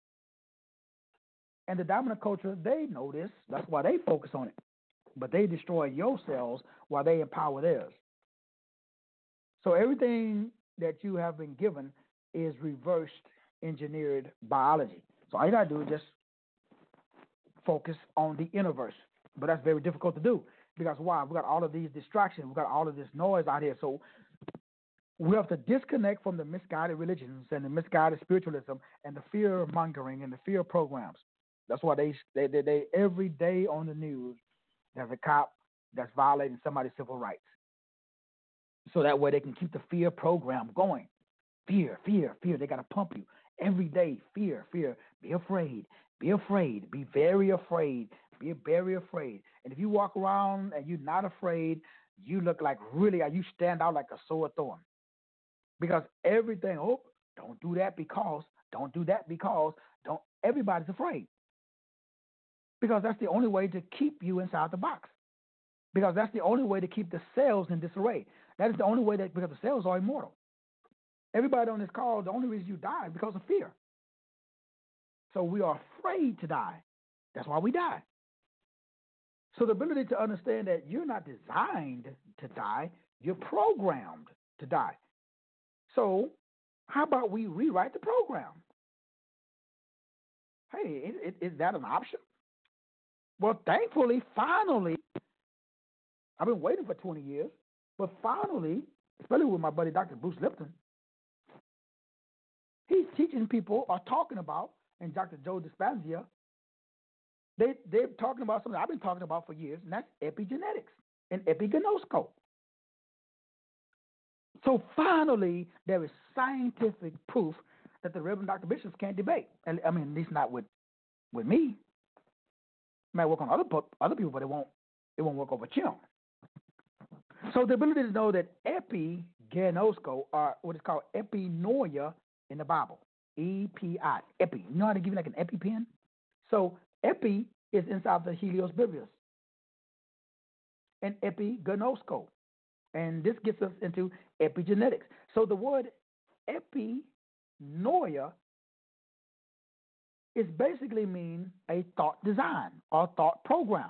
And the dominant culture, they know this. That's why they focus on it. But they destroy your cells while they empower theirs. So everything that you have been given is reversed engineered biology. So all you got to do is just focus on the universe. But that's very difficult to do. Because why? We got all of these distractions. We got all of this noise out here. So we have to disconnect from the misguided religions and the misguided spiritualism and the fear mongering and the fear programs. That's why they every day on the news there's a cop that's violating somebody's civil rights. So that way they can keep the fear program going. Fear, fear, fear. They got to pump you every day. Fear, fear. Be afraid. Be afraid. Be very afraid. Be very afraid. And if you walk around and you're not afraid, you look like you stand out like a sore thorn. Because everything, don't do that because, everybody's afraid. Because that's the only way to keep you inside the box. Because that's the only way to keep the cells in disarray. That is the only way because the cells are immortal. Everybody on this call, the only reason you die is because of fear. So we are afraid to die. That's why we die. So the ability to understand that you're not designed to die, you're programmed to die. So how about we rewrite the program? Hey, is that an option? Well, thankfully, finally, I've been waiting for 20 years, but finally, especially with my buddy Dr. Bruce Lipton, he's teaching people or talking about, and Dr. Joe Dispenza, they're talking about something I've been talking about for years, and that's epigenetics and epigenosko. So finally, there is scientific proof that the Reverend Dr. Bishops can't debate. And I mean, at least not with me. It might work on other people, but it won't work over Chim. So the ability to know that epigenosko, or what is called epinoia in the Bible, E-P-I, epi. You know how to give you like an EpiPen? So epi is inside the Helios Biblius. And epigenosko. And this gets us into epigenetics. So the word epinoia is basically mean a thought design or thought program.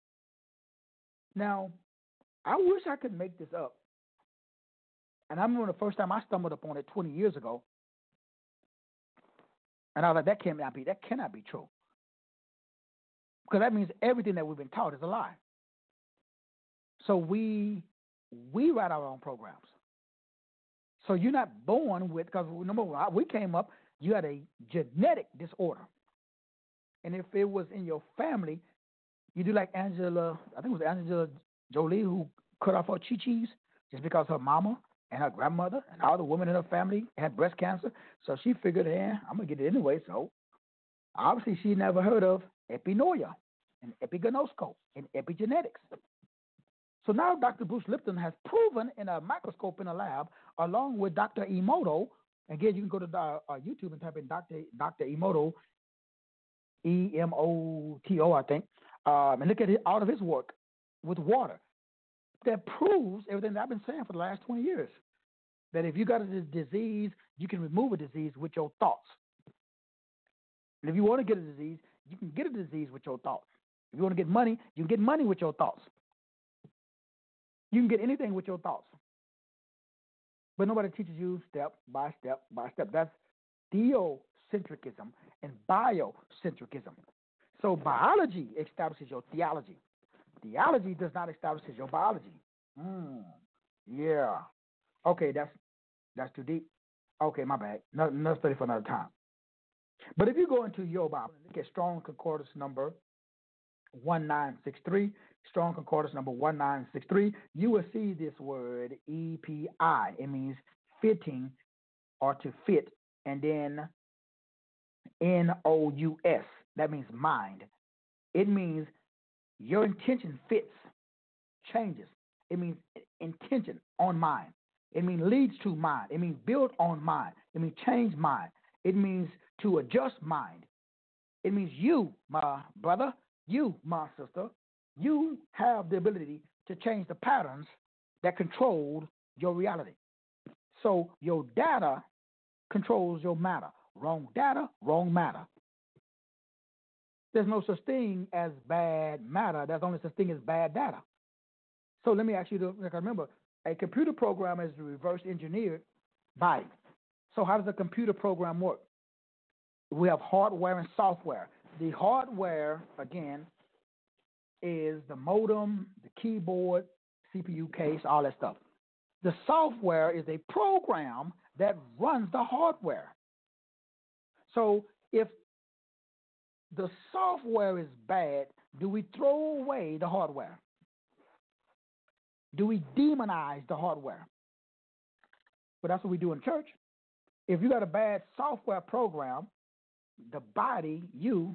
Now, I wish I could make this up. And I remember the first time I stumbled upon it 20 years ago. And I was like, that cannot be true. Because that means everything that we've been taught is a lie. So we write our own programs. So you're not born with, because number one, we came up, you had a genetic disorder. And if it was in your family, you do like Angela, I think it was Angela Jolie who cut off her chi-chis just because her mama and her grandmother and all the women in her family had breast cancer. So she figured, I'm going to get it anyway. So obviously she never heard of epinoia and epigenosko and epigenetics. So now Dr. Bruce Lipton has proven in a microscope in a lab, along with Dr. Emoto, Again, you can go to YouTube and type in Dr. Emoto, Emoto, I think, and look at all of his work with water. That proves everything that I've been saying for the last 20 years. That if you got a disease, you can remove a disease with your thoughts. And if you want to get a disease, you can get a disease with your thoughts. If you want to get money, you can get money with your thoughts. You can get anything with your thoughts. But nobody teaches you step by step by step. That's theocentrism and biocentrism. So biology establishes your theology. Theology does not establish your biology. Yeah. Okay, that's too deep. Okay, my bad. Another study for another time. But if you go into your Bible and look at Strong Concordance number 1963, Strong Concordance number 1963, you will see this word EPI. It means fitting or to fit, and then NOUS. That means mind. It means your intention fits, changes. It means intention on mind. It means leads to mind. It means build on mind. It means change mind. It means to adjust mind. It means you, my brother, you, my sister, you have the ability to change the patterns that control your reality. So your data controls your matter. Wrong data, wrong matter. There's no such thing as bad matter. There's only such thing as bad data. So let me ask you to remember, a computer program is a reverse engineered body. So how does a computer program work? We have hardware and software. The hardware, again, is the modem, the keyboard, CPU case, all that stuff. The software is a program that runs the hardware. So if the software is bad, do we throw away the hardware? Do we demonize the hardware? But that's what we do in church. If you got a bad software program, the body, you're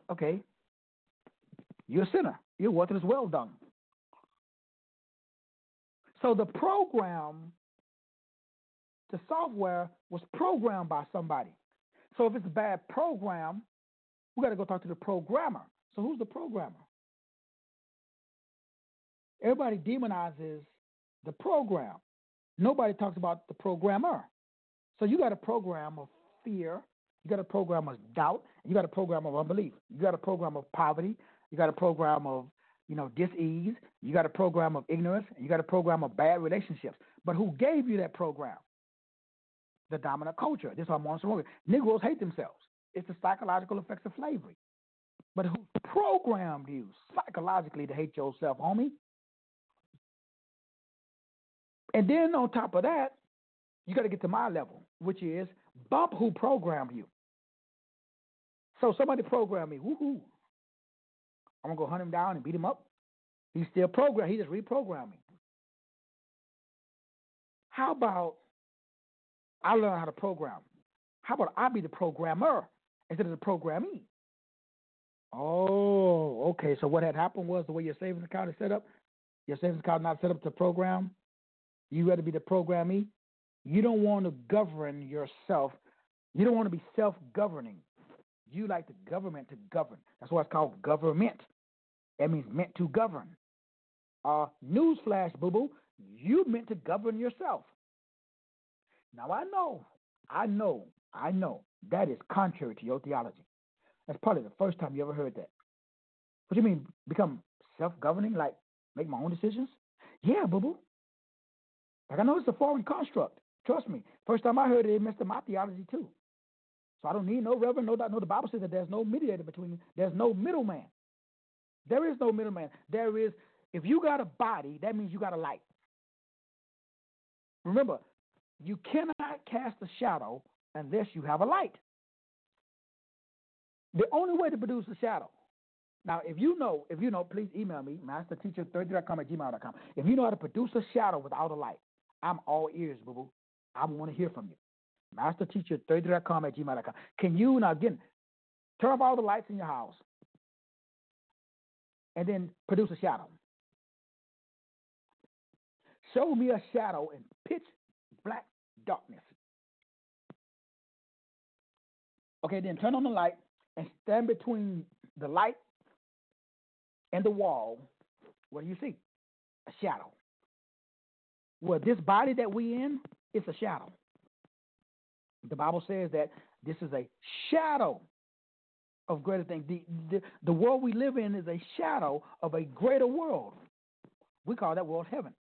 a sinner. You're worthless, well done. So the program, the software was programmed by somebody. So if it's a bad program, we got to go talk to the programmer. So who's the programmer? Everybody demonizes the program. Nobody talks about the programmer. So you got a program of fear. You got a program of doubt. You got a program of unbelief. You got a program of poverty. You got a program of, dis-ease. You got a program of ignorance. You got a program of bad relationships. But who gave you that program? The dominant culture. This is why I'm on. Negroes hate themselves. It's the psychological effects of slavery. But who programmed you psychologically to hate yourself, homie? And then on top of that, you got to get to my level, which is bump who programmed you. So somebody programmed me. Woohoo. I'm going to go hunt him down and beat him up. He's still programmed. He just reprogrammed me. How about I learn how to program? How about I be the programmer instead of the programmee? Oh, okay. So what had happened was the way your savings account is set up, your savings account not set up to program. You got to be the programmee. You don't want to govern yourself. You don't want to be self-governing. You like the government to govern. That's why it's called government. That means meant to govern. Newsflash, boo-boo, you meant to govern yourself. Now, I know that is contrary to your theology. That's probably the first time you ever heard that. What do you mean, become self-governing, like make my own decisions? Yeah, boo-boo. Like I know it's a foreign construct. Trust me. First time I heard it messed up my theology too. So I don't need no reverend, no doubt. No, the Bible says that there's no mediator between, there's no middleman. There is no middleman. There is, if you got a body, that means you got a light. Remember, you cannot cast a shadow unless you have a light. The only way to produce a shadow. Now, if you know, please email me, masterteacher33.com@gmail.com. If you know how to produce a shadow without a light, I'm all ears, boo-boo. I want to hear from you. masterteacher33.com@gmail.com. Can you, now again, turn off all the lights in your house and then produce a shadow? Show me a shadow in pitch black darkness. Okay, then turn on the light and stand between the light and the wall. What do you see? A shadow. Well, this body that we in is a shadow. The Bible says that this is a shadow of greater things. The world we live in is a shadow of a greater world. We call that world heaven.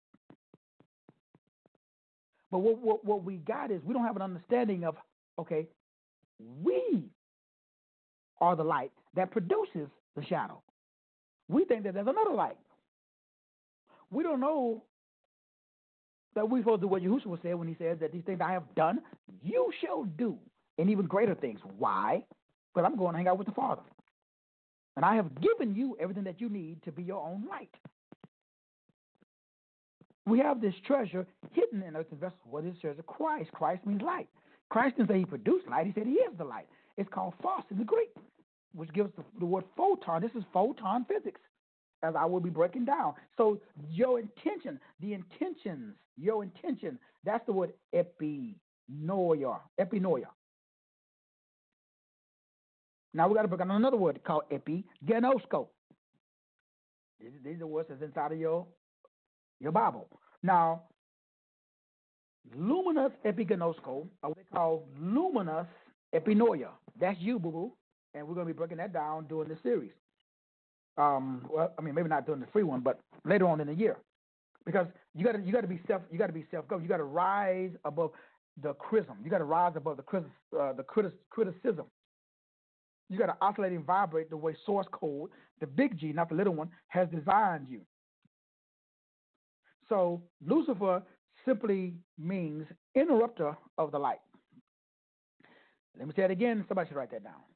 But what we got is we don't have an understanding of, okay, we are the light that produces the shadow. We think that there's another light. We don't know that we're supposed to do what Yahushua said when he says that these things I have done, you shall do, and even greater things. Why? Because I'm going to hang out with the Father. And I have given you everything that you need to be your own light. We have this treasure hidden in earthen vessels. What is treasure? Christ. Christ means light. Christ didn't say he produced light. He said he is the light. It's called phos in the Greek, which gives the word photon. This is photon physics, as I will be breaking down. So your intention, your intention, that's the word epinoia. Now we got to break down another word called epigenosko. These are the words that's inside of your Bible. Now, luminous epigenosko, or what they call luminous epinoia. That's you, boo-boo. And we're going to be breaking that down during this series. Well, I mean, maybe not during the free one, but later on in the year, because you got to be self-governed. You got to rise above the chrism. You got to rise above the criticism. You got to oscillate and vibrate the way source code, the big G, not the little one, has designed you. So Lucifer simply means interrupter of the light. Let me say it again. Somebody should write that down.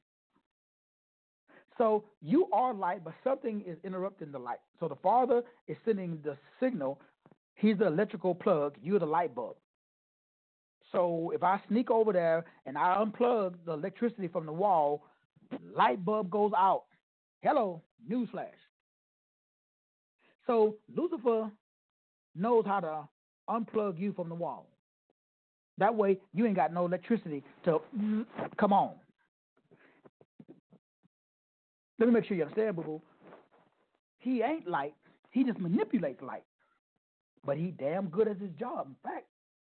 So you are light, but something is interrupting the light. So the Father is sending the signal. He's the electrical plug. You're the light bulb. So if I sneak over there and I unplug the electricity from the wall, light bulb goes out. Hello, newsflash. So Lucifer knows how to unplug you from the wall. That way you ain't got no electricity to come on. Let me make sure you understand, boo-boo. He ain't light. He just manipulates light. But he damn good at his job. In fact,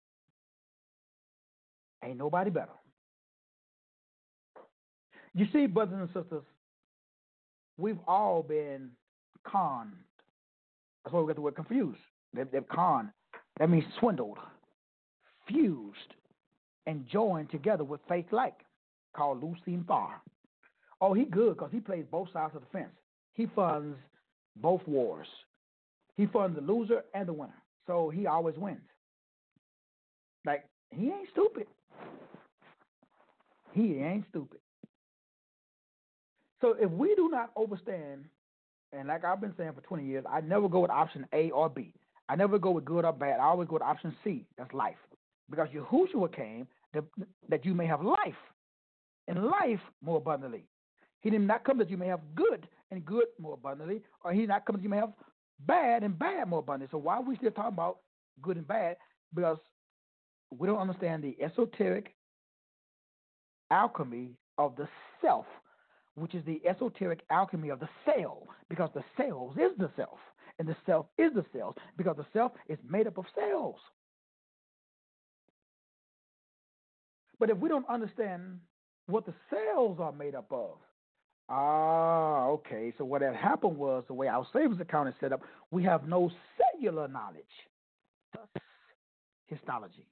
ain't nobody better. You see, brothers and sisters, we've all been conned. That's why we got the word confused. They're conned. That means swindled, fused, and joined together with fake like, called Lucine Farr. Oh, he good because he plays both sides of the fence. He funds both wars. He funds the loser and the winner. So he always wins. Like, he ain't stupid. He ain't stupid. So if we do not overstand, and like I've been saying for 20 years, I never go with option A or B. I never go with good or bad. I always go with option C. That's life. Because Yahushua came that you may have life, and life more abundantly. He did not come that you may have good and good more abundantly, or he did not come that you may have bad and bad more abundantly. So why are we still talking about good and bad? Because we don't understand the esoteric alchemy of the self, which is the esoteric alchemy of the cell, because the cells is the self, and the self is the cells, because the self is made up of cells. But if we don't understand what the cells are made up of, okay, so what had happened was the way our savings account is set up, we have no cellular knowledge, thus histology,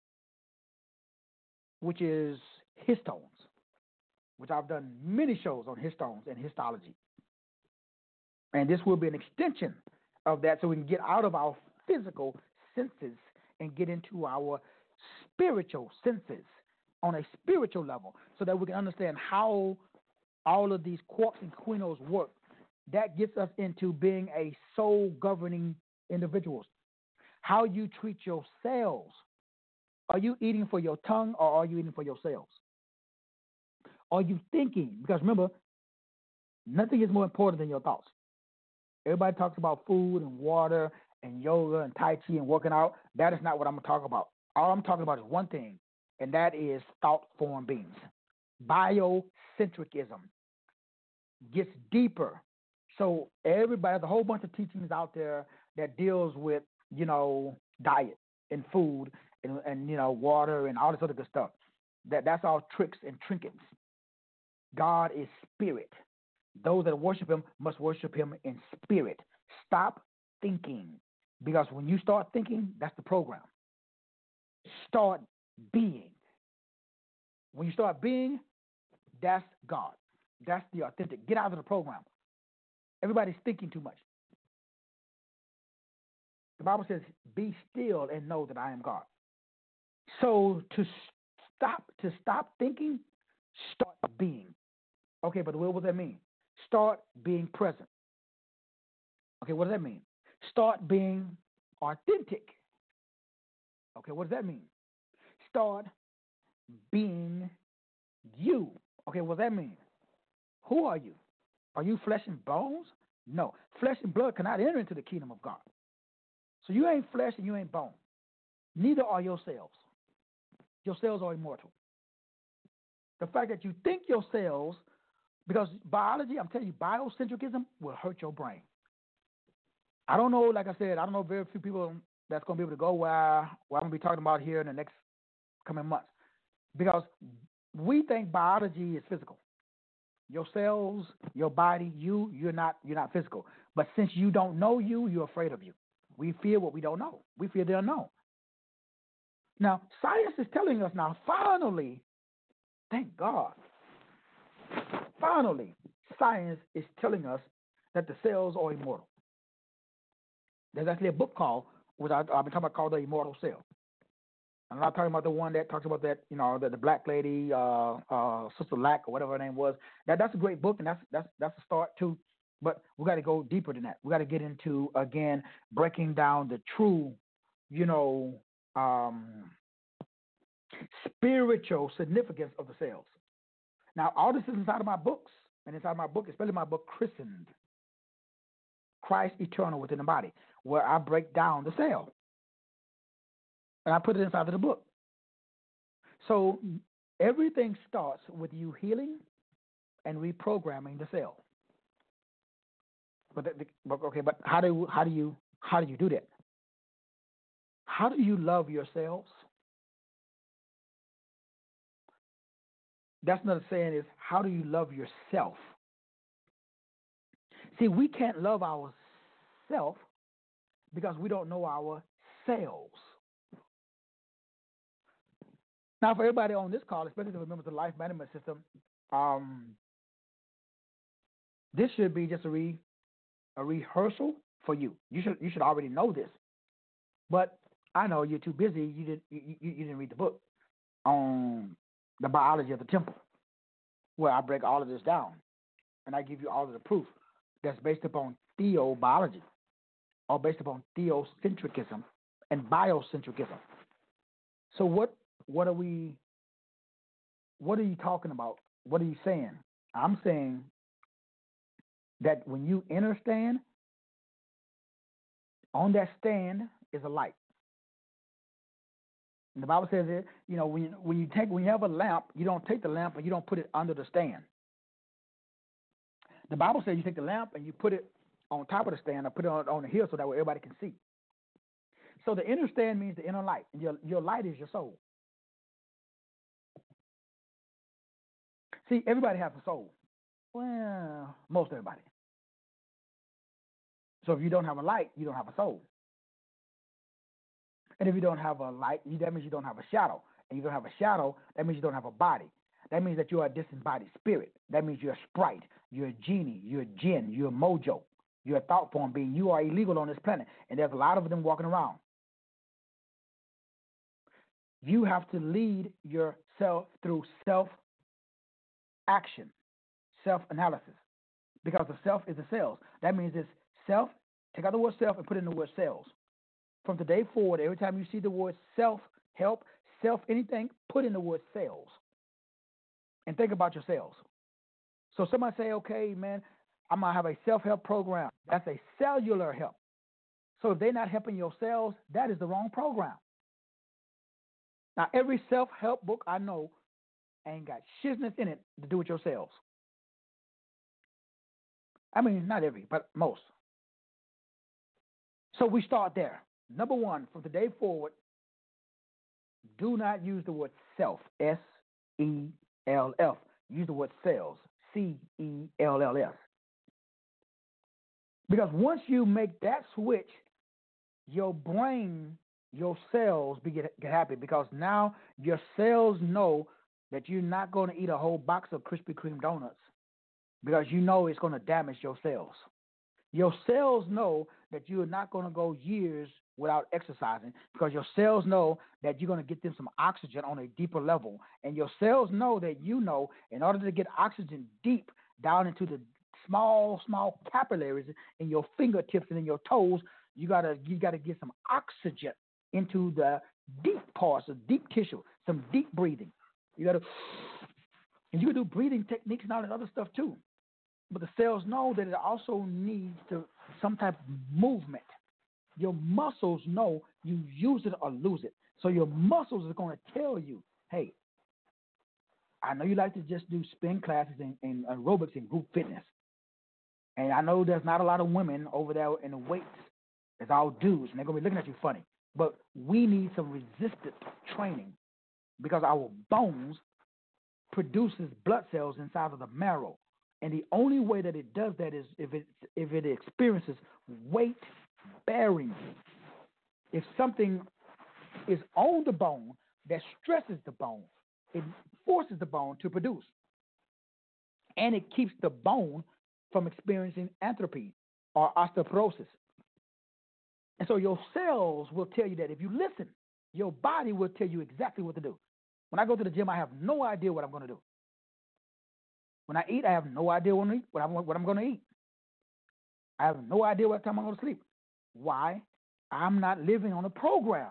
which is histones, which I've done many shows on histones and histology. And this will be an extension of that so we can get out of our physical senses and get into our spiritual senses on a spiritual level so that we can understand how all of these quarks and quintos work. That gets us into being a soul-governing individuals. How you treat your cells. Are you eating for your tongue or are you eating for your cells? Are you thinking? Because remember, nothing is more important than your thoughts. Everybody talks about food and water and yoga and Tai Chi and working out. That is not what I'm going to talk about. All I'm talking about is one thing, and that is thought-form beings. Biocentrism gets deeper. So everybody, there's a whole bunch of teachings out there that deals with, diet and food and water and all this other good stuff. That's all tricks and trinkets. God is spirit. Those that worship him must worship him in spirit. Stop thinking, because when you start thinking, that's the program. Start being. When you start being, that's God. That's the authentic. Get out of the program. Everybody's thinking too much. The Bible says, be still and know that I am God. So to stop thinking, start being. Okay, but what does that mean? Start being present. Okay, what does that mean? Start being authentic. Okay, what does that mean? Start being you. Okay, what does that mean? Who are you? Are you flesh and bones? No. Flesh and blood cannot enter into the kingdom of God. So you ain't flesh and you ain't bone. Neither are your cells. Your cells are immortal. The fact that you think your cells, because biology, I'm telling you, biocentrism will hurt your brain. I don't know, like I said, I don't know very few people that's going to be able to go where I'm going to be talking about here in the next coming months. Because we think biology is physical. Your cells, your body, you're not physical. But since you don't know you, you're afraid of you. We fear what we don't know. We fear the unknown. Now, science is telling us now, finally, thank God, finally, science is telling us that the cells are immortal. There's actually a book called, which I've been talking about, called The Immortal Cell. I'm not talking about the one that talks about that, the black lady, Sister Lack or whatever her name was. That's a great book, and that's a start too. But we got to go deeper than that. We got to get into, again, breaking down the true, spiritual significance of the cells. Now, all this is inside of my books, and inside my book, especially my book, Christened, Christ Eternal Within the Body, where I break down the cell. And I put it inside of the book. So everything starts with you healing and reprogramming the cell. But how do you do that? How do you love yourselves? That's another saying is, how do you love yourself? See, we can't love ourselves because we don't know ourselves. Now, for everybody on this call, especially the members of the Life Management System, this should be just a rehearsal for you. You should already know this, but I know you're too busy. You didn't read the book on the biology of the temple, where I break all of this down, and I give you all of the proof that's based upon theobiology, or based upon theocentricism and biocentricism. So what are you talking about? What are you saying? I'm saying that when you enter stand, on that stand is a light. And the Bible says it, when you have a lamp, you don't take the lamp and you don't put it under the stand. The Bible says you take the lamp and you put it on top of the stand or put it on the hill so that way everybody can see. So the inner stand means the inner light, and your light is your soul. See, everybody has a soul. Well, most everybody. So if you don't have a light, you don't have a soul. And if you don't have a light, that means you don't have a shadow. And you don't have a shadow, that means you don't have a body. That means that you are a disembodied spirit. That means you're a sprite, you're a genie, you're a jinn, you're a mojo, you're a thought form being. You are illegal on this planet, and there's a lot of them walking around. You have to lead yourself through self-action, self-analysis, because the self is the cells. That means it's self, take out the word self and put in the word cells. From today forward, every time you see the word self-help, self-anything, put in the word cells. And think about your cells. So somebody say, okay, man, I'm going to have a self-help program. That's a cellular help. So if they're not helping your cells, that is the wrong program. Now, every self-help book I know ain't got shizness in it to do with your cells. I mean, not every, but most. So we start there. Number one, from today forward, do not use the word self, S-E-L-F. Use the word cells, C-E-L-L-S. Because once you make that switch, your brain, your cells get happy, because now your cells know that you're not going to eat a whole box of Krispy Kreme donuts because you know it's going to damage your cells. Your cells know that you are not going to go years without exercising because your cells know that you're going to get them some oxygen on a deeper level. And your cells know that you know in order to get oxygen deep down into the small capillaries in your fingertips and in your toes, you gotta get some oxygen into the deep parts of deep tissue, some deep breathing. And you can do breathing techniques and all that other stuff too. But the cells know that it also needs some type of movement. Your muscles know you use it or lose it. So your muscles are going to tell you, hey, I know you like to just do spin classes and aerobics and group fitness. And I know there's not a lot of women over there in the weights. It's all dudes, and they're going to be looking at you funny. But we need some resistant training because our bones produces blood cells inside of the marrow. And the only way that it does that is if it experiences weight bearing. If something is on the bone that stresses the bone, it forces the bone to produce. And it keeps the bone from experiencing atrophy or osteoporosis. And so your cells will tell you that if you listen, your body will tell you exactly what to do. When I go to the gym, I have no idea what I'm going to do. When I eat, I have no idea what I'm going to eat. I have no idea what time I'm going to sleep. Why? I'm not living on a program.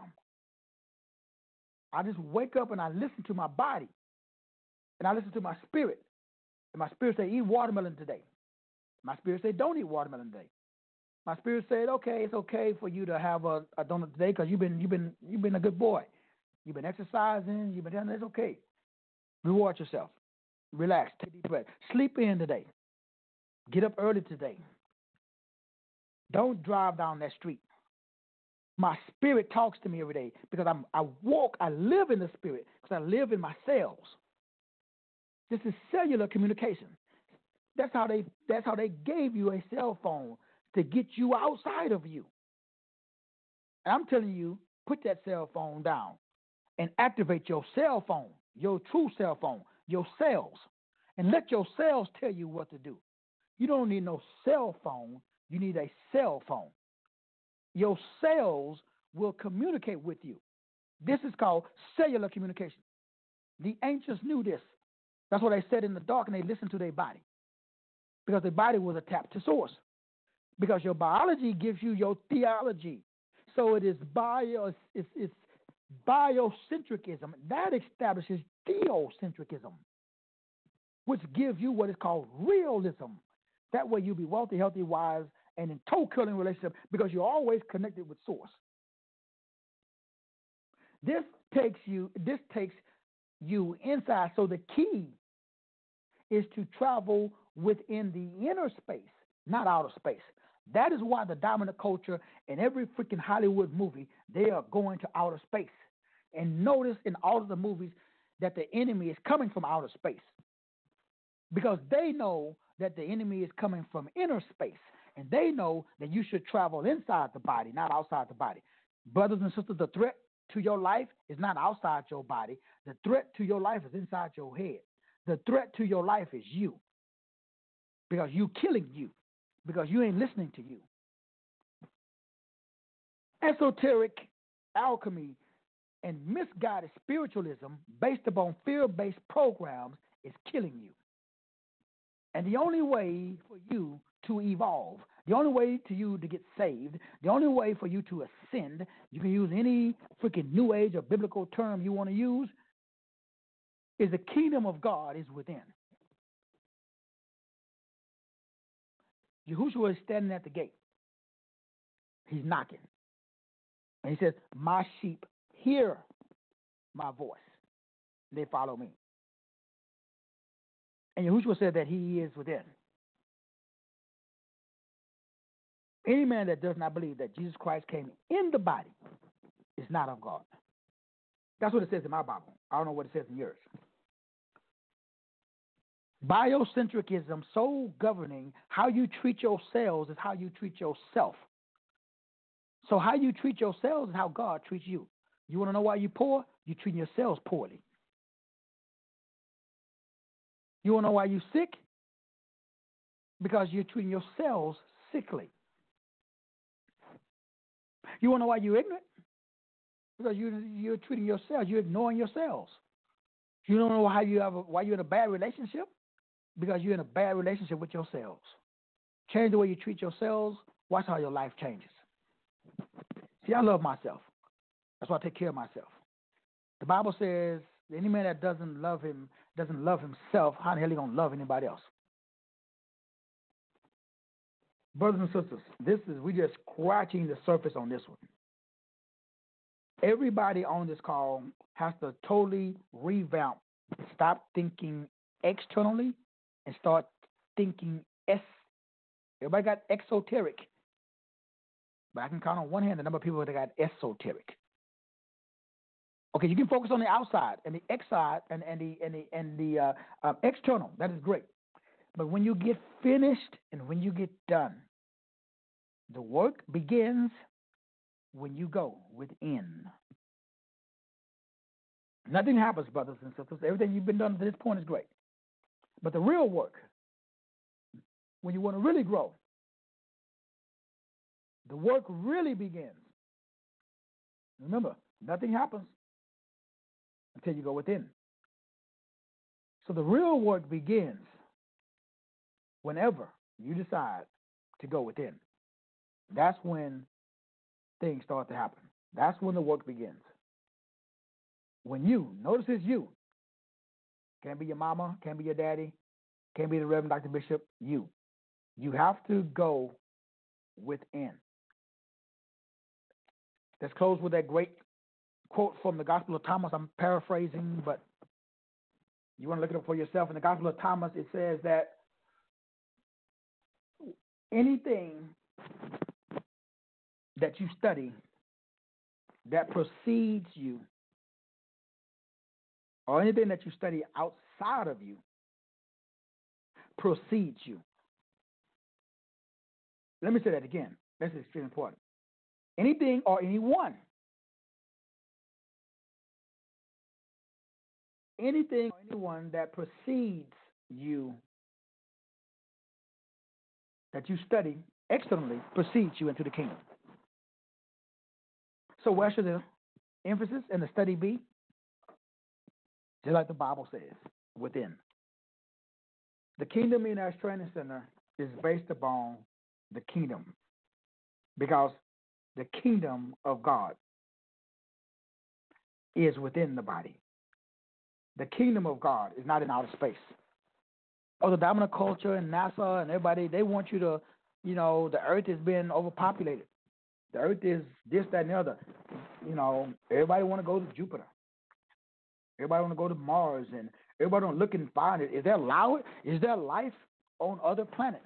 I just wake up and I listen to my body. And I listen to my spirit. And my spirit say, eat watermelon today. My spirit say, don't eat watermelon today. My spirit said, okay, it's okay for you to have a donut today because you've been a good boy. You've been exercising. You've been doing this. Okay. Reward yourself. Relax. Take a deep breath. Sleep in today. Get up early today. Don't drive down that street. My spirit talks to me every day because I live in the spirit because I live in my cells. This is cellular communication. That's how they gave you a cell phone, to get you outside of you. And I'm telling you, put that cell phone down and activate your cell phone, your true cell phone, your cells, and let your cells tell you what to do. You don't need no cell phone. You need a cell phone. Your cells will communicate with you. This is called cellular communication. The ancients knew this. That's what they said in the dark, and they listened to their body because their body was a tap to source. Because your biology gives you your theology. So it is it's biocentricism. That establishes theocentricism, which gives you what is called realism. That way you'll be wealthy, healthy, wise, and in toe-curling relationship because you're always connected with source. This takes you inside. So the key is to travel within the inner space, not outer space. That is why the dominant culture in every freaking Hollywood movie, they are going to outer space. And notice in all of the movies that the enemy is coming from outer space because they know that the enemy is coming from inner space. And they know that you should travel inside the body, not outside the body. Brothers and sisters, the threat to your life is not outside your body. The threat to your life is inside your head. The threat to your life is you because you're killing you. Because you ain't listening to you. Esoteric alchemy and misguided spiritualism based upon fear-based programs is killing you. And the only way for you to evolve, the only way to you to get saved, the only way for you to ascend, you can use any freaking New Age or biblical term you want to use, is the kingdom of God is within. Yahushua is standing at the gate. He's knocking. And he says, my sheep hear my voice. They follow me. And Yahushua said that he is within. Any man that does not believe that Jesus Christ came in the body is not of God. That's what it says in my Bible. I don't know what it says in yours. Biocentricism, so governing how you treat your cells is how you treat yourself. So how you treat your cells is how God treats you. You want to know why you're poor? You're treating your cells poorly. You want to know why you're sick? Because you're treating your cells sickly. You want to know why you're ignorant? Because you're treating your cells, you're ignoring your cells. You don't know why you're in a bad relationship? Because you're in a bad relationship with your cells. Change the way you treat your cells, watch how your life changes. See, I love myself. That's why I take care of myself. The Bible says any man that doesn't love himself, how the hell are you going to love anybody else? Brothers and sisters, we just scratching the surface on this one. Everybody on this call has to totally revamp, stop thinking externally and start thinking Everybody got exoteric, but I can count on one hand the number of people that got esoteric. Okay, you can focus on the outside and the exside and the external. That is great. But when you get finished and when you get done, the work begins when you go within. Nothing happens, brothers and sisters. Everything you've been done to this point is great. But the real work, when you want to really grow, the work really begins. Remember, nothing happens until you go within. So the real work begins whenever you decide to go within. That's when things start to happen. That's when the work begins. When notice it's you. Can't be your mama, can't be your daddy, can't be the Reverend Dr. Bishop, you. You have to go within. Let's close with that great quote from the Gospel of Thomas. I'm paraphrasing, but you want to look it up for yourself. In the Gospel of Thomas, it says that anything that you study that precedes you, or anything that you study outside of you, precedes you. Let me say that again. This is extremely important. Anything or anyone. Anything or anyone that precedes you, that you study externally, precedes you into the kingdom. So where should the emphasis and the study be? Just like the Bible says, within. The Kingdom Millionaires Training Center is based upon the kingdom, because the kingdom of God is within the body. The kingdom of God is not in outer space. Oh, the dominant culture and NASA and everybody, they want you to, the earth has been overpopulated. The earth is this, that, and the other. Everybody want to go to Jupiter. Everybody want to go to Mars, and everybody want to look and find it. Is there life on other planets?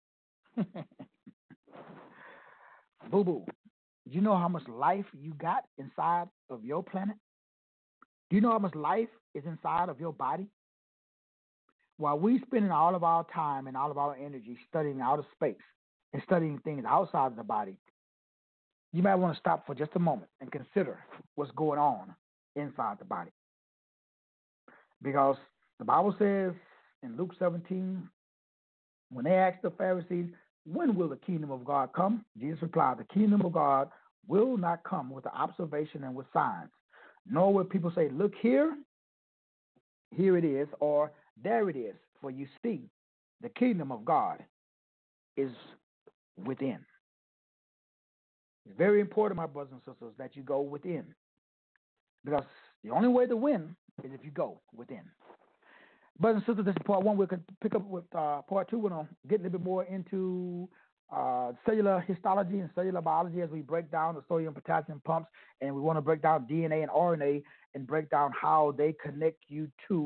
Boo-boo. Do you know how much life you got inside of your planet? Do you know how much life is inside of your body? While we spending all of our time and all of our energy studying outer space and studying things outside of the body, you might want to stop for just a moment and consider what's going on inside the body. Because the Bible says in Luke 17, when they asked the Pharisees, when will the kingdom of God come? Jesus replied, the kingdom of God will not come with the observation and with signs, nor will people say, look here it is, or there it is. For you see, the kingdom of God is within. It's very important, my brothers and sisters, that you go within. Because the only way to win is if you go within. Brothers and sisters, this is part one. We'll pick up with part two. We're going to get a little bit more into cellular histology and cellular biology as we break down the sodium potassium pumps, and we want to break down DNA and RNA and break down how they connect you to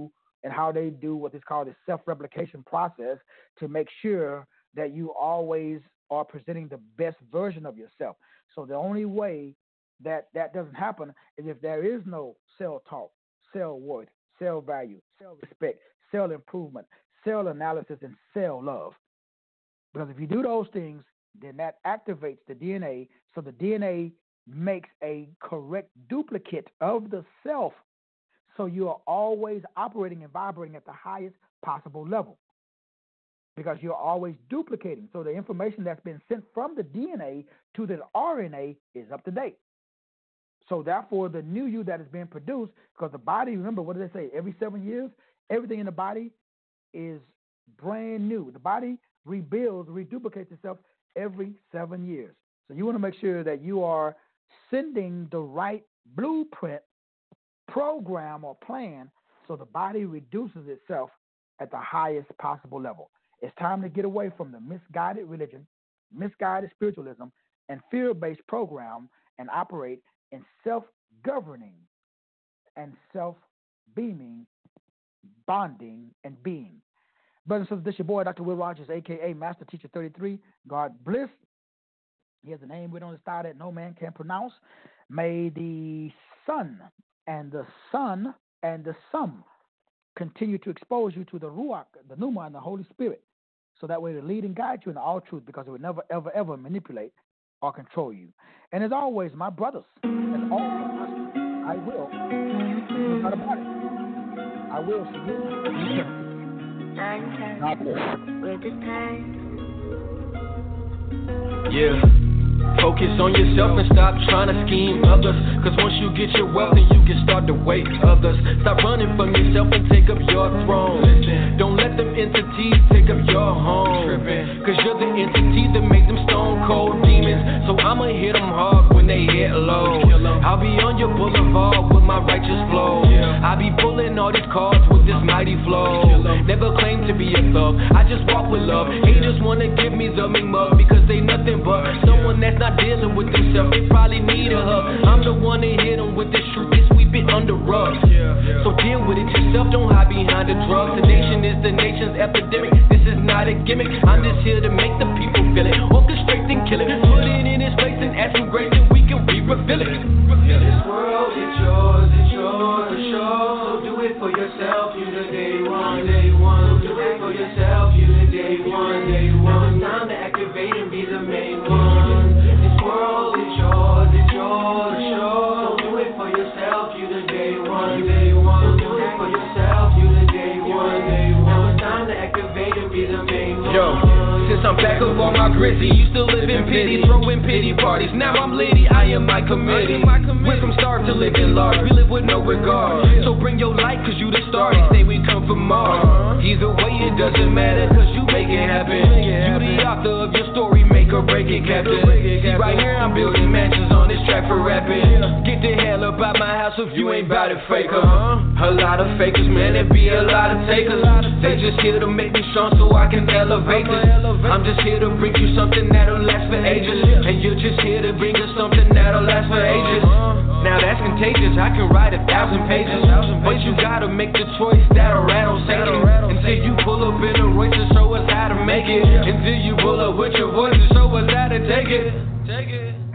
and how they do what is called a self-replication process to make sure that you always are presenting the best version of yourself. So the only way that doesn't happen is if there is no self-talk, self-worth, self-value, self-respect, self-improvement, self-analysis, and self-love. Because if you do those things, then that activates the DNA, so the DNA makes a correct duplicate of the self, so you are always operating and vibrating at the highest possible level, because you're always duplicating. So the information that's been sent from the DNA to the RNA is up to date. So therefore, the new you that is being produced, because the body, remember, what do they say? Every 7 years, everything in the body is brand new. The body rebuilds, reduplicates itself every 7 years. So you want to make sure that you are sending the right blueprint, program, or plan so the body reduces itself at the highest possible level. It's time to get away from the misguided religion, misguided spiritualism, and fear-based program and operate in self-governing and self-beaming, bonding, and being. Brothers and sisters, this your boy, Dr. Will Rogers, a.k.a. Master Teacher 33, God Bliss. He has a name we don't start that no man can pronounce. May the sun and the sun and the sum continue to expose you to the Ruach, the Pneuma, and the Holy Spirit, so that way to lead and guide you in all truth, because it will never, ever, ever manipulate or control you. And as always, my brothers, as always, I will, no matter about it, I will salute you. God bless. Yeah. Focus on yourself and stop trying to scheme others. Cause once you get your wealth, then you can start to wake others. Stop running from yourself and take up your throne. Don't let them entities take up your home. Cause you're the entity that makes them stone cold demons. So I'ma hit them hard when they hit low. I'll be on your boulevard with my righteous flow. I be pulling all these cards with this mighty flow. Never claim to be a thug, I just walk with love. Haters wanna give me the mean mug because they nothing but someone that's not dealing with themselves. They probably need a hug. I'm the one that hit them with the truth and sweep it under rugs. So deal with it yourself, don't hide behind the drugs. The nation is the nation's epidemic. This is not a gimmick. I'm just here to make the people feel it. Orchestrate and kill it. Put it in its place and ask for grace and we can re-reveal it. This world is yours to show. So do it for yourself, you the day one. So do it for yourself, you the day one. Now it's time to activate and be the main one. This world is yours to show. So do it for yourself, you the day one. So do it for yourself, you the day one. Now it's time to activate and be the main one. Yo. Since I'm back up on my grizzly, used to live in pity, throwing pity parties. Now I'm litty, I am my committee. Went from starved to living large, we live with no regard. So bring your light, cause you the star, they say we come from Mars. Either way, it doesn't matter, cause you make it happen. You the author of your story, make or break it, Captain. See, right here I'm building mansions on this track for rapping. Get the hell up out my house if you ain't bout it, faker. A lot of fakers, man, there be a lot of takers. They just here to make me strong so I can elevate this. I'm just here to bring you something that'll last for ages. And you're just here to bring us something that'll last for ages. Now that's contagious, I can write 1,000 pages. But you gotta make the choice that'll rattle Satan. Until you pull up in a Royce to show us how to make it. Until you pull up with your voice to show us how to take it.